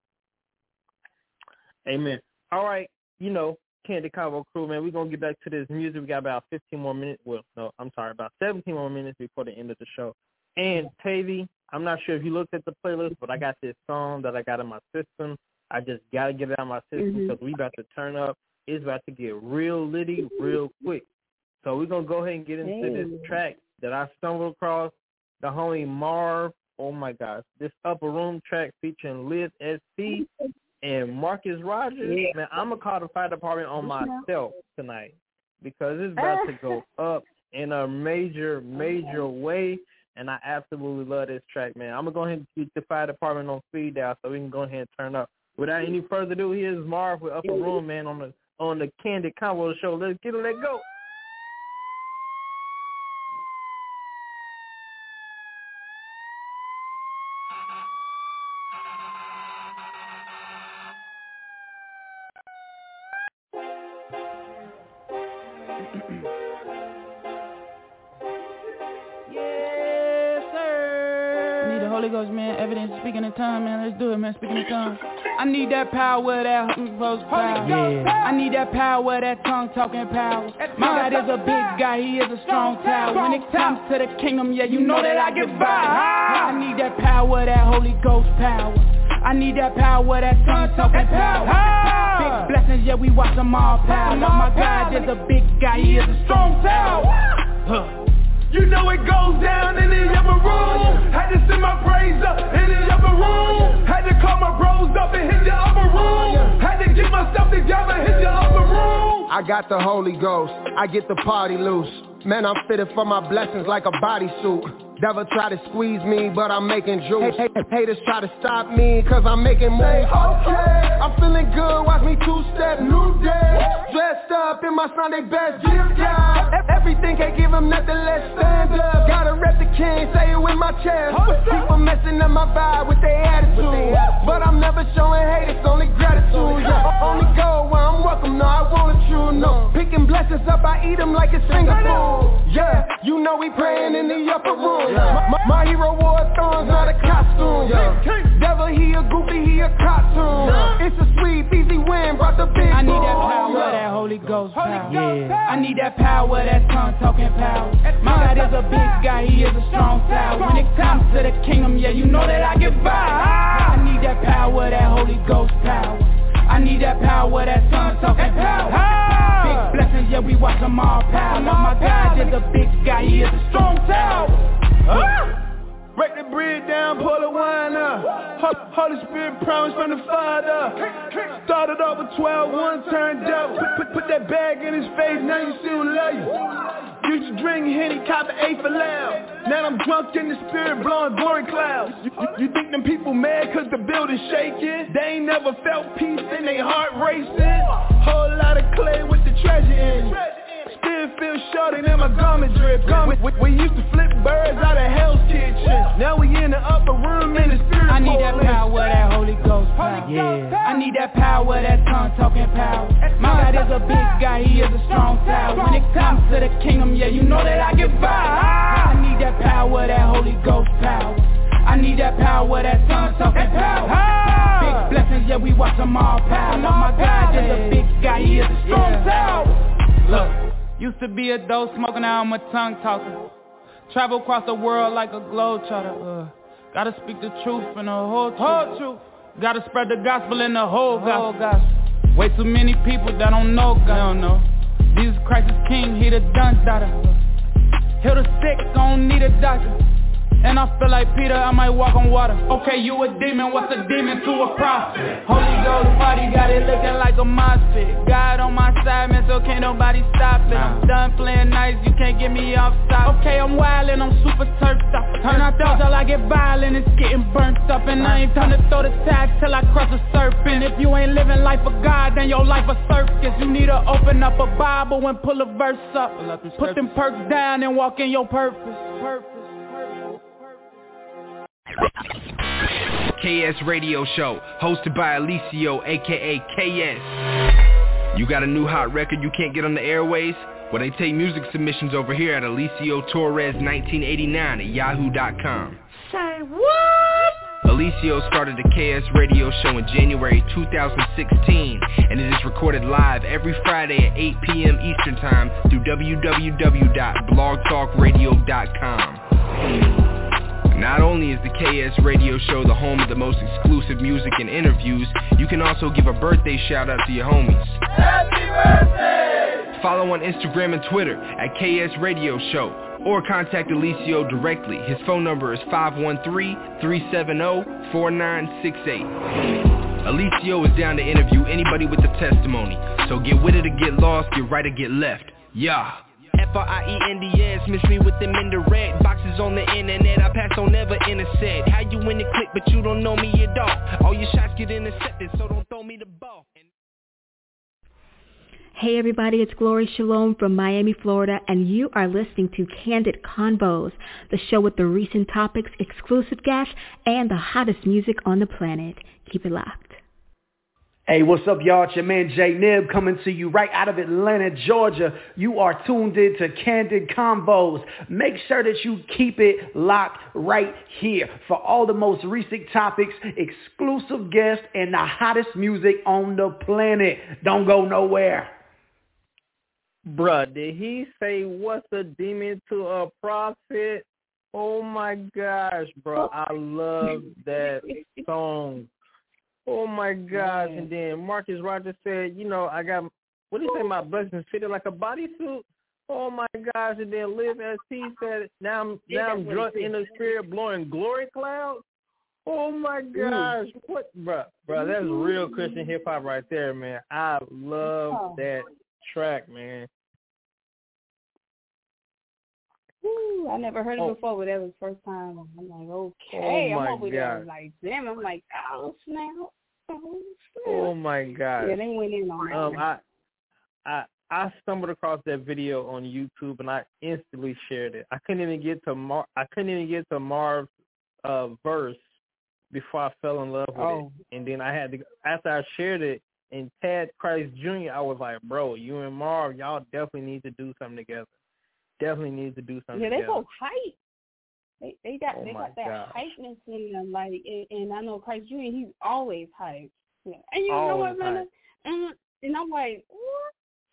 Amen. All right, you know, Candid Convo crew, man, we're going to get back to this music. We got about fifteen more minutes. Well, no, I'm sorry, about seventeen more minutes before the end of the show. And, Tavy, I'm not sure if you looked at the playlist, but I got this song that I got in my system. I just got to get it out of my system because mm-hmm. we about to turn up. It's about to get real litty real quick. So we're going to go ahead and get into hey. this track that I stumbled across. The homie Marv, oh, my gosh, this Upper Room track featuring Liz S C and Marcus Rogers. Yeah. Man, I'm going to call the fire department on myself tonight because it's about to go up in a major, major way. And I absolutely love this track, man. I'm going to go ahead and keep the fire department on speed dial so we can go ahead and turn up. Without any further ado, here's Marv with Upper Room, man, on the on the Candid Convo show. Let's get it, let go. Holy Ghost, man, evidence speaking in tongue, man, let's do it, man, speaking in tongue. I need that power, that Holy Ghost power. Yeah. I need that power, that tongue talking power. My God is a big guy, he is a strong tower. When it comes to the kingdom, yeah, you know that I get by. I need that power, that Holy Ghost power. I need that power, that tongue talking power. Big blessings, yeah, we watch them all power. My God is a big guy, he is a strong tower. Huh. You know it goes down in the upper room. Had to send my praise up in the upper room. Had to call my bros up and hit the upper room. Had to get myself together, hit the upper room. I got the Holy Ghost, I get the party loose. Man, I'm fitted for my blessings like a bodysuit. Devil try to squeeze me, but I'm making juice. Hey, hey, haters try to stop me, cause I'm making moves. Okay, I'm feeling good, watch me two-step, new day. Dressed up in my Sunday best, gift God. Everything can't give him nothing, let's stand up. Gotta rep the king, say it with my chest. People messing up my vibe with their attitude. But I'm never showing hate, it's only gratitude. Yeah, only go where I'm welcome, no, I want a true no. Picking blessings up, I eat them like it's finger food. Yeah, you know we praying in the upper room. Yeah. My, my hero wore thorns, not a costume. Yeah. Devil, he a goofy, he a cartoon. Yeah. It's a sweet, easy win, brought the big I need that power, yeah. that Holy Ghost power. Yeah. I need that power, that tongue talking power. My God is a big guy, he is a strong tower. When it comes to the kingdom, yeah, you know that I get by. I need that power, that Holy Ghost power. I need that power, that tongue talking power. Big blessings, yeah, we watch them all power. My God is a big guy, he is a strong tower. Ah! Break the bread down, pour the wine up. Holy Spirit promise from the Father. Started off with twelve, one turned up. Put, put, put that bag in his face, now you see who love you. Used to drink Henny, cop an eight for loud. Now I'm drunk in the spirit, blowing glory clouds. You, you, you think them people mad cause the building's shaking? They ain't never felt peace and they heart racing. Whole lot of clay with the treasure in it. Still feel shorter than my garment drip. We, we used to flip birds out of Hell's Kitchen. Now we in the upper room in the spirit. I need that power, that Holy Ghost power. Yeah. I need that power, that tongue talking power. My God is a big guy, he is a strong tower. When it comes to the kingdom, yeah, you know that I get by. I need that power, that Holy Ghost power. I need that power, that tongue talking power. Big blessings, yeah, we watch them all power. My God is a big guy, he is a strong tower. Look. Used to be a dope smoker, now I'm a tongue talker. Travel across the world like a globetrotter. Uh, gotta speak the truth and the whole truth. Whole truth. Gotta spread the gospel and the whole, the whole gospel. gospel. Way too many people that don't know God. They don't know. Jesus Christ is King, he the done daughter. Heal the sick, don't need a doctor. And I feel like Peter, I might walk on water. Okay, you a demon, what's a demon to a prophet? Holy Ghost party, got it looking like a mosh pit. God on my side, man, so can't nobody stop it. I'm done playing nice, you can't get me off top. Okay, I'm wildin', I'm super turfed up. Turn out thoughts till I get violent, it's getting burnt up. And I ain't trying to throw the tag till I cross the serpent. If you ain't living life for God, then your life a circus. You need to open up a Bible and pull a verse up. Put them perks down and walk in your purpose. Purpose. K S Radio Show, hosted by Alicio, aka K S. You got a new hot record you can't get on the airways? Well, they take music submissions over here at Alicio Torres nineteen eighty-nine at yahoo dot com. Say what? Alicio started the K S Radio Show in January two thousand sixteen, and it is recorded live every Friday at eight p.m. Eastern Time through w w w dot blog talk radio dot com. Not only is the K S Radio Show the home of the most exclusive music and interviews, you can also give a birthday shout out to your homies. Happy birthday! Follow on Instagram and Twitter at K S Radio Show, or contact Alicio directly. His phone number is five one three, three seven zero, four nine six eight. Alicio is down to interview anybody with a testimony, so get with it or get lost, get right or get left. Yeah. F R I E N D S, miss me with them in the red boxes on the internet, I pass on never intersect. How you in the click but you don't know me at all? All your shots get intercepted, so don't throw me the ball. Hey everybody, it's Glory Shalom from Miami, Florida, and you are listening to Candid Convos, the show with the recent topics, exclusive guests, and the hottest music on the planet. Keep it locked. Hey, what's up, y'all? It's your man Jay Nib coming to you right out of Atlanta, Georgia. You are tuned in to Candid Convos. Make sure that you keep it locked right here for all the most recent topics, exclusive guests, and the hottest music on the planet. Don't go nowhere. Bruh, did he say what's a demon to a prophet? Oh my gosh, bro. I love that song. Oh my gosh. And then Marcus Rogers said, you know, I got, what do you say, my blessings fitted like a bodysuit? Oh my gosh. And then Liv S T said, now I'm, now I'm drunk in the spirit blowing glory clouds. Oh my gosh. What, bro? Bro, that's real Christian hip hop right there, man. I love that track, man. Ooh, I never heard it Oh. before, but that was the first time. I'm like, okay. Oh, my I'm over there God. like, damn. I'm like, oh, snap. Oh, snap. Oh my gosh. Yeah, they went in on Um, that. I, I, I stumbled across that video on YouTube and I instantly shared it. I couldn't even get to Mar. I couldn't even get to Marv's uh, verse before I fell in love with Oh. it. And then I had to, after I shared it, and Tad Christ Junior, I was like, bro, you and Marv, y'all definitely need to do something together. Definitely need to do something Yeah, they together. both hype. They they got Oh they my got that gosh. hypeness in them. Like, and, and I know Christ Junior, he's always hype. Yeah. And you know Always what, man? hype. And and I'm like, what?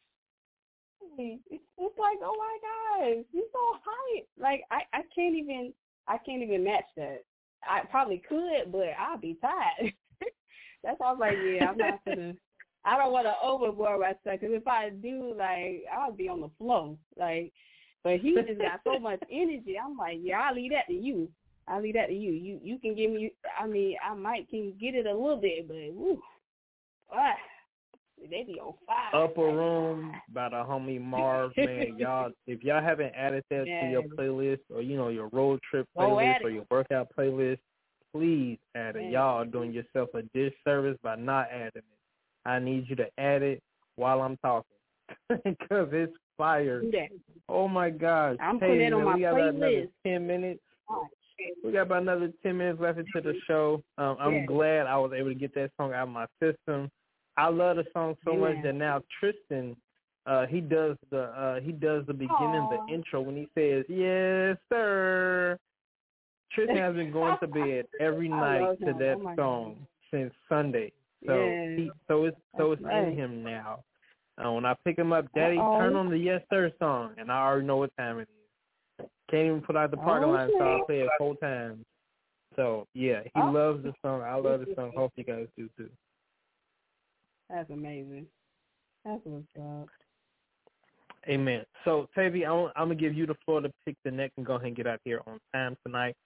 It's, it's like, oh my gosh, he's so hype. Like, I I can't even I can't even match that. I probably could, but I'll be tired. That's why I was like, yeah, I'm not gonna. I don't want to overboard myself, because if I do, like, I'll be on the floor. Like, but he just got so much energy. I'm like, yeah, I'll leave that to you. I'll leave that to you. You you can give me, I mean, I might can get it a little bit, but, woo, ah, they be on fire. Upper Room by the homie Marv, man. Y'all, if y'all haven't added that Yeah. to your playlist or, you know, your road trip Go playlist add or it. your workout playlist, please add it. Yeah. Y'all are doing yourself a disservice by not adding it. I need you to add it while I'm talking because it's fire. Do that. Oh, my gosh. I'm hey, putting it on man, my we got about another playlist. ten minutes. Oh, shit. We got about another ten minutes left into the show. Um, I'm Yeah. glad I was able to get that song out of my system. I love the song so much Yeah. that now Tristan, uh, he does the uh, he does the beginning, Aw. the intro when he says "Yes, sir." Tristan has been going to bed every I night love to him. that Oh, my song God. since Sunday. So Yeah. he, so it's so That's it's right. in him now. Uh, when I pick him up, Daddy, Uh-oh. turn on the "Yes, Sir" song, and I already know what time it is. Can't even put out the parking Oh, line, so I'll okay. play it four times. So, yeah, he Oh. loves the song. I love the song. Hope you guys do, too. That's amazing. That's what's up. Amen. So, Tavy, I'm, I'm going to give you the floor to pick the next and go ahead and get out here on time tonight.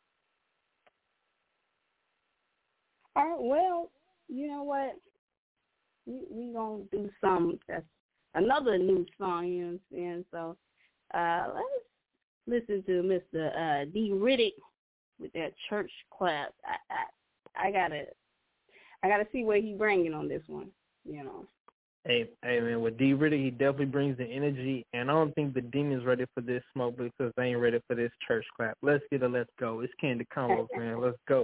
All right, well, you know what? We we gonna do some that's another new song, you know what I'm saying? So uh let's listen to Mister Uh, D Riddick with that church clap. I, I I gotta I gotta see what he bringing on this one, you know. Hey, hey man, with D Riddick, he definitely brings the energy, and I don't think the demons ready for this smoke because they ain't ready for this church clap. Let's get it, let's go. It's Candid Convos, man. Let's go.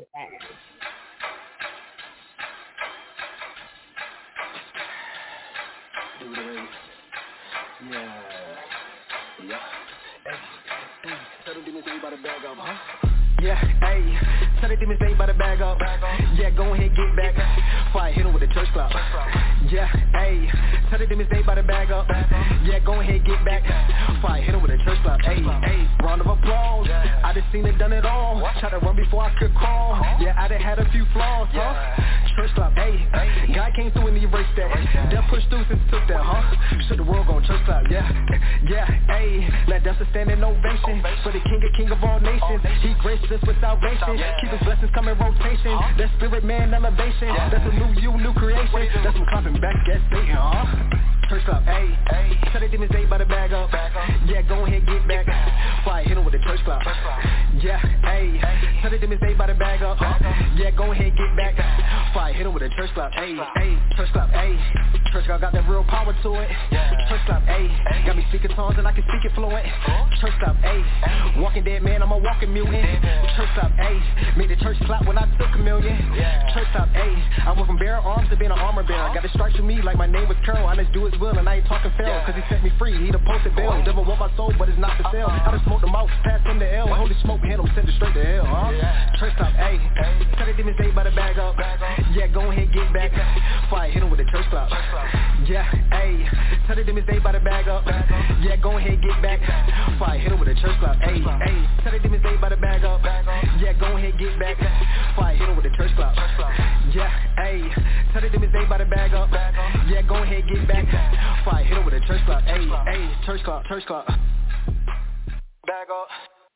Yeah. Yeah. Hey, hey, tell them demons they about to bag up, huh? Yeah, hey, tell the demons they about to bag up. Yeah, go ahead, get back. Before I hit them with the church clock. Yeah, hey, tell the demons they about to bag up. Yeah, go ahead, get back. Before I hit them with the church clock. Hey, hey, round of applause. I just seen it, done it all. Try to run before I could crawl. Yeah, I done had a few flaws, huh? Church clock, hey, God came through and he erased that. Death pushed through since took that, huh? Should the world go church clock, yeah, yeah, hey. Let death a standing ovation for the King of King of all nations. He graced us with salvation. Keep his blessings coming rotation. That spirit man elevation. That's a new you, new creation. That's some clapping back at Satan, huh? Church clock, hey, tell the demons they about to bag up. Yeah, go ahead, get back. Before I hit him with the church clock. Yeah, hey, tell the demons they about to bag up. Yeah, go ahead, get back. Before I hit him with a church clock, hey, hey, church clock, hey. Church clock got that real power to it. Church clock, hey, got me speaking tongues and I can speak it fluent. Church clock, hey, walking dead man, I'm a walking mutant. Church clock, hey, made the church clap when I took a million. Church clock, hey, I went from bearer arms to being an armor bearer. Got the stripes with me like my name was Carol. I just do his will and I ain't talking fail. Cause he set me free, he the posted bail. Devil want my soul, but it's not for sale. I just smoked them out, passed him the L. Holy smoke, hit him, sent it straight to hell, huh? Church clock, hey, tell the demons they about to bag up. Yeah, go ahead, get back. Before I hit him with the church clock. Yeah, hey, tell the demons they about to bag up. Yeah, go ahead, get back. Before I hit him with a church clock. Hey, hey, tell the demons they about to bag up. Yeah, go ahead, get back. Before I hit him with a church clock. Yeah, hey, tell the demons they about to bag up. Yeah, go ahead, get back. Before I hit him with a church clock. Hey, hey, church clock, church clock. Bag up.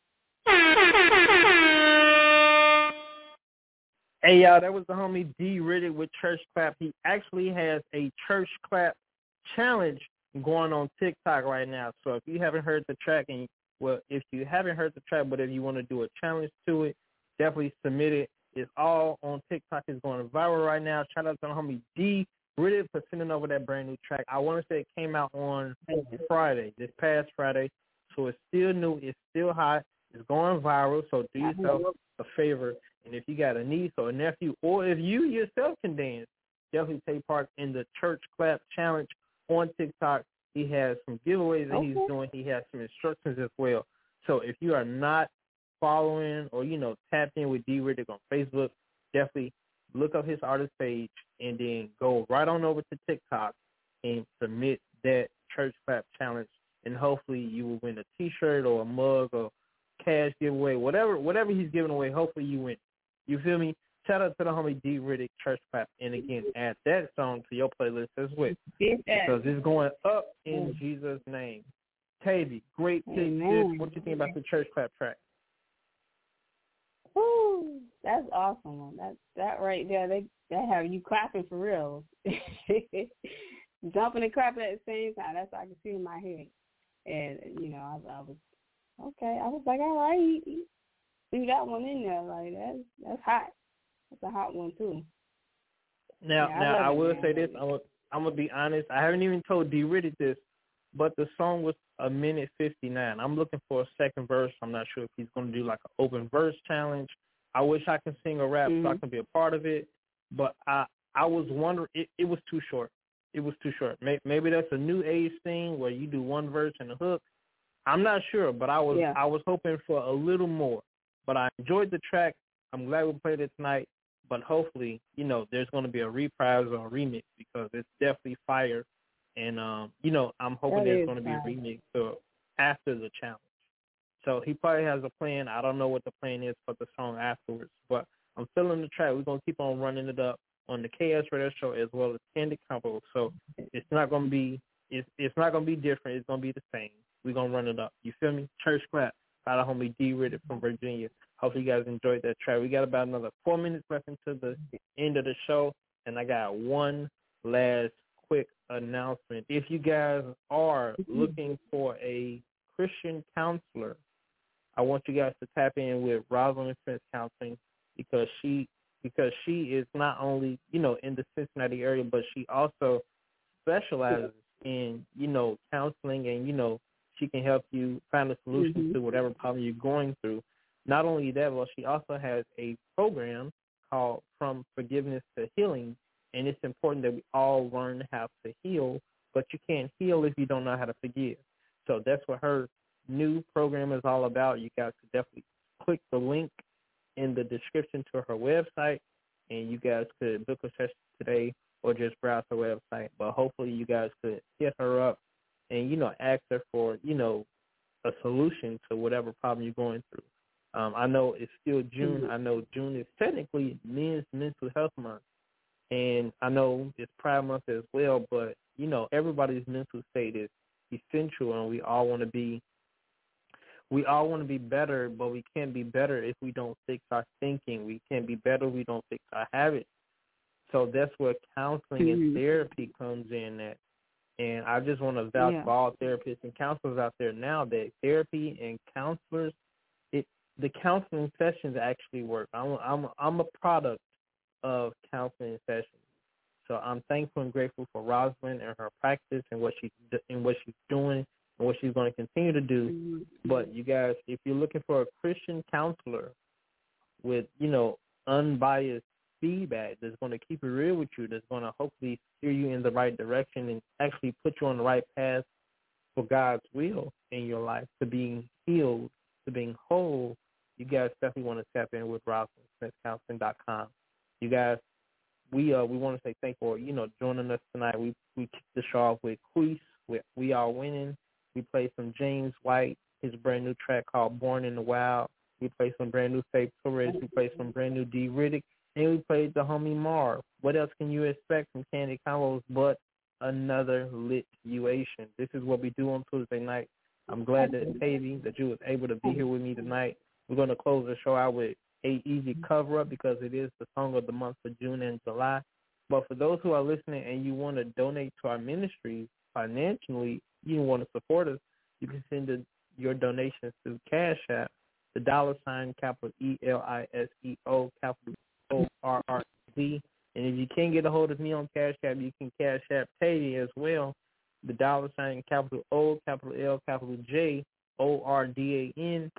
Hey, y'all, that was the homie D Riddick with Church Clap. He actually has a Church Clap challenge going on TikTok right now. So if you haven't heard the track, and well, if you haven't heard the track, but if you want to do a challenge to it, definitely submit it. It's all on TikTok. It's going viral right now. Shout out to the homie D Riddick for sending over that brand new track. I want to say it came out on Friday, this past Friday. So it's still new. It's still hot. It's going viral. So do yourself a favor. And if you got a niece or a nephew, or if you yourself can dance, definitely take part in the Church Clap Challenge on TikTok. He has some giveaways that Okay. he's doing. He has some instructions as well. So if you are not following or, you know, tapped in with D Riddick on Facebook, definitely look up his artist page and then go right on over to TikTok and submit that Church Clap Challenge. And hopefully you will win a T-shirt or a mug or cash giveaway, whatever whatever he's giving away, hopefully you win. You feel me? Shout out to the homie D Riddick, Church Clap. And again, add that song to your playlist as well. Because it's going up in Jesus' name. Tavy, great pick. Amen. What you think about the Church Clap track? Woo, that's awesome. That that right there, they they have you clapping for real. Jumping and clapping at the same time. That's what I can see in my head. And, you know, I, I was, okay. I was like, all right, he, he threw that one in there. Like, that's, that's hot. That's a hot one, too. Now, yeah, now I, I will it, say this. I'm gonna, I'm gonna be honest. I haven't even told D Riddick this, but the song was a minute fifty-nine. I'm looking for a second verse. I'm not sure if he's gonna do like an open verse challenge. I wish I could sing a rap mm-hmm. so I can be a part of it, but I, I was wondering. It, it was too short. It was too short. Maybe that's a new age thing where you do one verse and a hook. I'm not sure, but I was, yeah. I was hoping for a little more. But I enjoyed the track. I'm glad we played it tonight. But hopefully, you know, there's going to be a reprise or a remix because it's definitely fire. And, um, you know, I'm hoping that there's going to be a remix so after the challenge. So he probably has a plan. I don't know what the plan is for the song afterwards, but I'm feeling the track. We're going to keep on running it up on the K S Radio Show as well as Candid Convo. So it's not going to be it's, it's not going to be different. It's going to be the same. We're going to run it up. You feel me? Church clap. By the homie D. Riddick from Virginia. Hopefully you guys enjoyed that track. We got about another four minutes left into the end of the show, and I got one last quick announcement. If you guys are looking for a Christian counselor, I want you guys to tap in with Rosalind Spence Counseling because she because she is not only, you know, in the Cincinnati area, but she also specializes in, you know, counseling and, you know, she can help you find a solution mm-hmm. to whatever problem you're going through. Not only that, well, she also has a program called From Forgiveness to Healing, and it's important that we all learn how to heal, but you can't heal if you don't know how to forgive. So that's what her new program is all about. You guys could definitely click the link in the description to her website, and you guys could book a session today or just browse her website. But hopefully you guys could hit her up and, you know, ask her for, you know, a solution to whatever problem you're going through. Um, I know it's still June. Mm-hmm. I know June is technically Men's Mental Health Month, and I know it's Pride Month as well, but, you know, everybody's mental state is essential, and we all want to be we all want to be better, but we can't be better if we don't fix our thinking. We can't be better if we don't fix our habits. So that's where counseling mm-hmm. and therapy comes in at. And I just want to vouch yeah. for all therapists and counselors out there now that therapy and counselors, it the counseling sessions actually work. I'm I'm I'm a product of counseling sessions, so I'm thankful and grateful for Rosalind and her practice and what she and what she's doing and what she's going to continue to do. Mm-hmm. But you guys, if you're looking for a Christian counselor with, you know, unbiased feedback that's going to keep it real with you, that's going to hopefully steer you in the right direction and actually put you on the right path for God's will in your life, to being healed, to being whole, you guys definitely want to tap in with Rosalind Smith Counseling dot com. You guys, we uh we want to say thank you for, you know, joining us tonight. We we kicked the show off with Queese, with We Are Winning. We played some James White, his brand new track called Born in the Wild. We played some brand new Faith Torres. We played some brand new D. Riddick. And we played the homie Marv. What else can you expect from Candid Convos but another lit-uation? This is what we do on Tuesday night. I'm glad that, Tavy, that you was able to be here with me tonight. We're going to close the show out with A Easy Cover Up because it is the song of the month for June and July. But for those who are listening and you want to donate to our ministries financially, you want to support us, you can send a, your donations to Cash App, the dollar sign, capital E L I S E O, capital O R R Z. And if you can't get a hold of me on Cash App, you can Cash App Tavy as well, the dollar sign, capital O, capital L, capital J, O R D A N.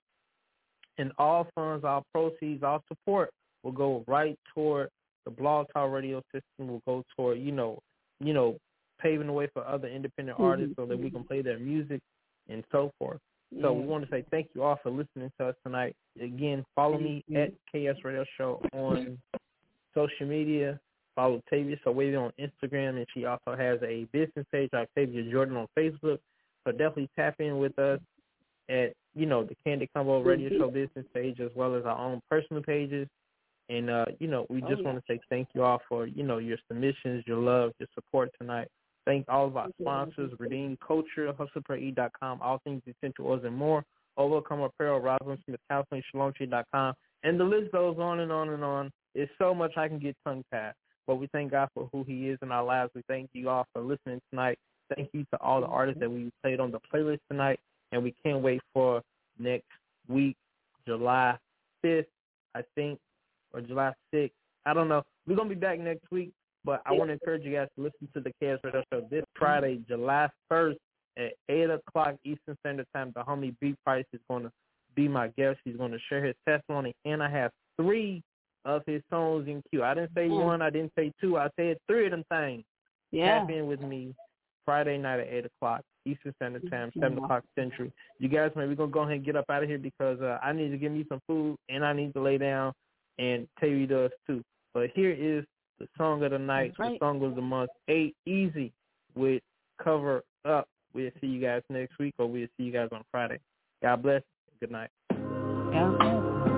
And all funds, all proceeds, all support will go right toward the Blog Talk Radio system, will go toward, you know, you know, paving the way for other independent mm-hmm. artists so that we can play their music and so forth. Yeah. So we want to say thank you all for listening to us tonight. Again, follow me at K S Radio Show on social media. Follow Tavia Sawavy on Instagram, and she also has a business page, Octavia Jordan, on Facebook. So definitely tap in with us at, you know, the Candid Convo Radio Show business page as well as our own personal pages. And, uh, you know, we just oh, yeah. want to say thank you all for, you know, your submissions, your love, your support tonight. Thank all of our sponsors, Redeem Culture, Hustle Per E dot com, All Things Essential Oils and More, Overcome Apparel, Rosalind Smith Counseling, Shalom Tree dot com, and the list goes on and on and on. It's so much I can get tongue-tied. But we thank God for who he is in our lives. We thank you all for listening tonight. Thank you to all the artists that we played on the playlist tonight, and we can't wait for next week, July fifth, I think, or July sixth. I don't know. We're going to be back next week. But I want to encourage you guys to listen to the K S Radio Show this Friday, July first at eight o'clock Eastern Standard Time. The homie B Price is going to be my guest. He's going to share his testimony. And I have three of his songs in queue. I didn't say mm. one. I didn't say two. I said three of them things. Yeah. Tap in with me Friday night at eight o'clock Eastern Standard Time, seven o'clock Central. You guys, man, we're going to go ahead and get up out of here because uh, I need to get me some food and I need to lay down, and Terry does too. But here is the song of the night, right. the song of the month, A Easy with Cover Up. We'll see you guys next week, or we'll see you guys on Friday. God bless. Good night. Yeah.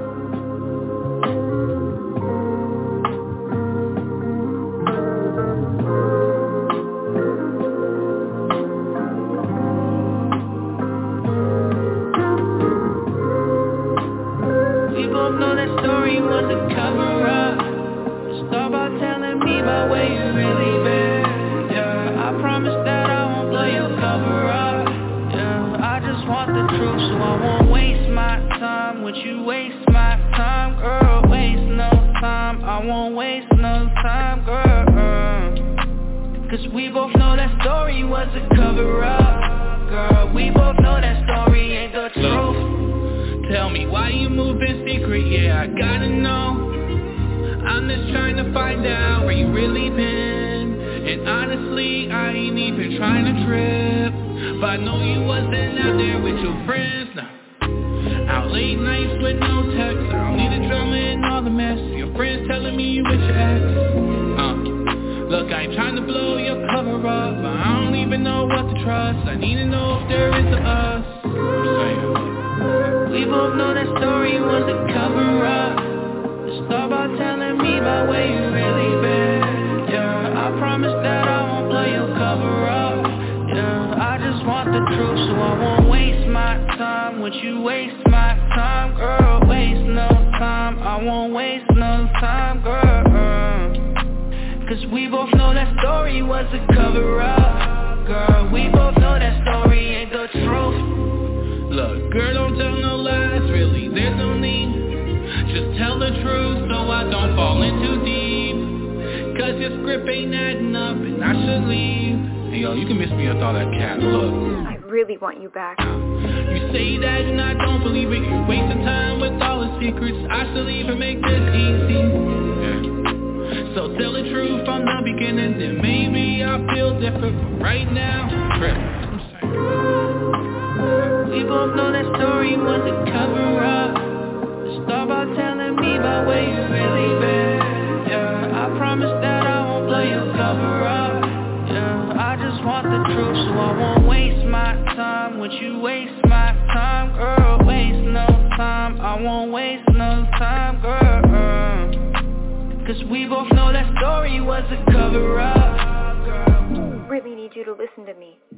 Was a cover up. Start by telling me about where you really been. Yeah, I promise that I won't blow your cover up. Yeah, I just want the truth, so I won't waste my time. Would you waste my time, girl? Waste no time. I won't waste no time, girl. Cause we both know that story was a cover up. Girl, we both know that story ain't the truth. Tell me why you move in secret, yeah, I gotta know. I'm just trying to find out where you really been. And honestly, I ain't even trying to trip, but I know you wasn't out there with your friends, no. Out late nights with no text, I don't need the drama and all the mess. Your friends telling me you with your ex. uh, Look, I ain't trying to blow your cover up, but I don't even know what to trust. I need to know if there is a us. I'm saying we both know that story was a cover up. Start by telling me about where you really been. Yeah, I promise that I won't blow your cover up. Yeah, I just want the truth, so I won't waste my time. Would you waste my time, girl? Waste no time. I won't waste no time, girl. Cause we both know that story was a cover up. Girl, we both know that story ain't the truth. Look, girl, don't tell no lies, really, there's no need. Just tell the truth so I don't fall in too deep. Cause your script ain't adding up and I should leave. Hey, yo, you can miss me with all that cat, look. I really want you back. You say that and I don't believe it. You're wasting time with all the secrets. I should leave and make this easy. Yeah. So tell the truth from the beginning, then maybe I'll feel different. But right now, trip. I'm saying we both know that story was a cover up. Start by telling me about where you really been. Yeah, I promise that I won't blow your cover up. Yeah, I just want the truth, so I won't waste my time. Would you waste my time, girl? Waste no time. I won't waste no time, girl. Cause we both know that story was a cover up. Really need you to listen to me.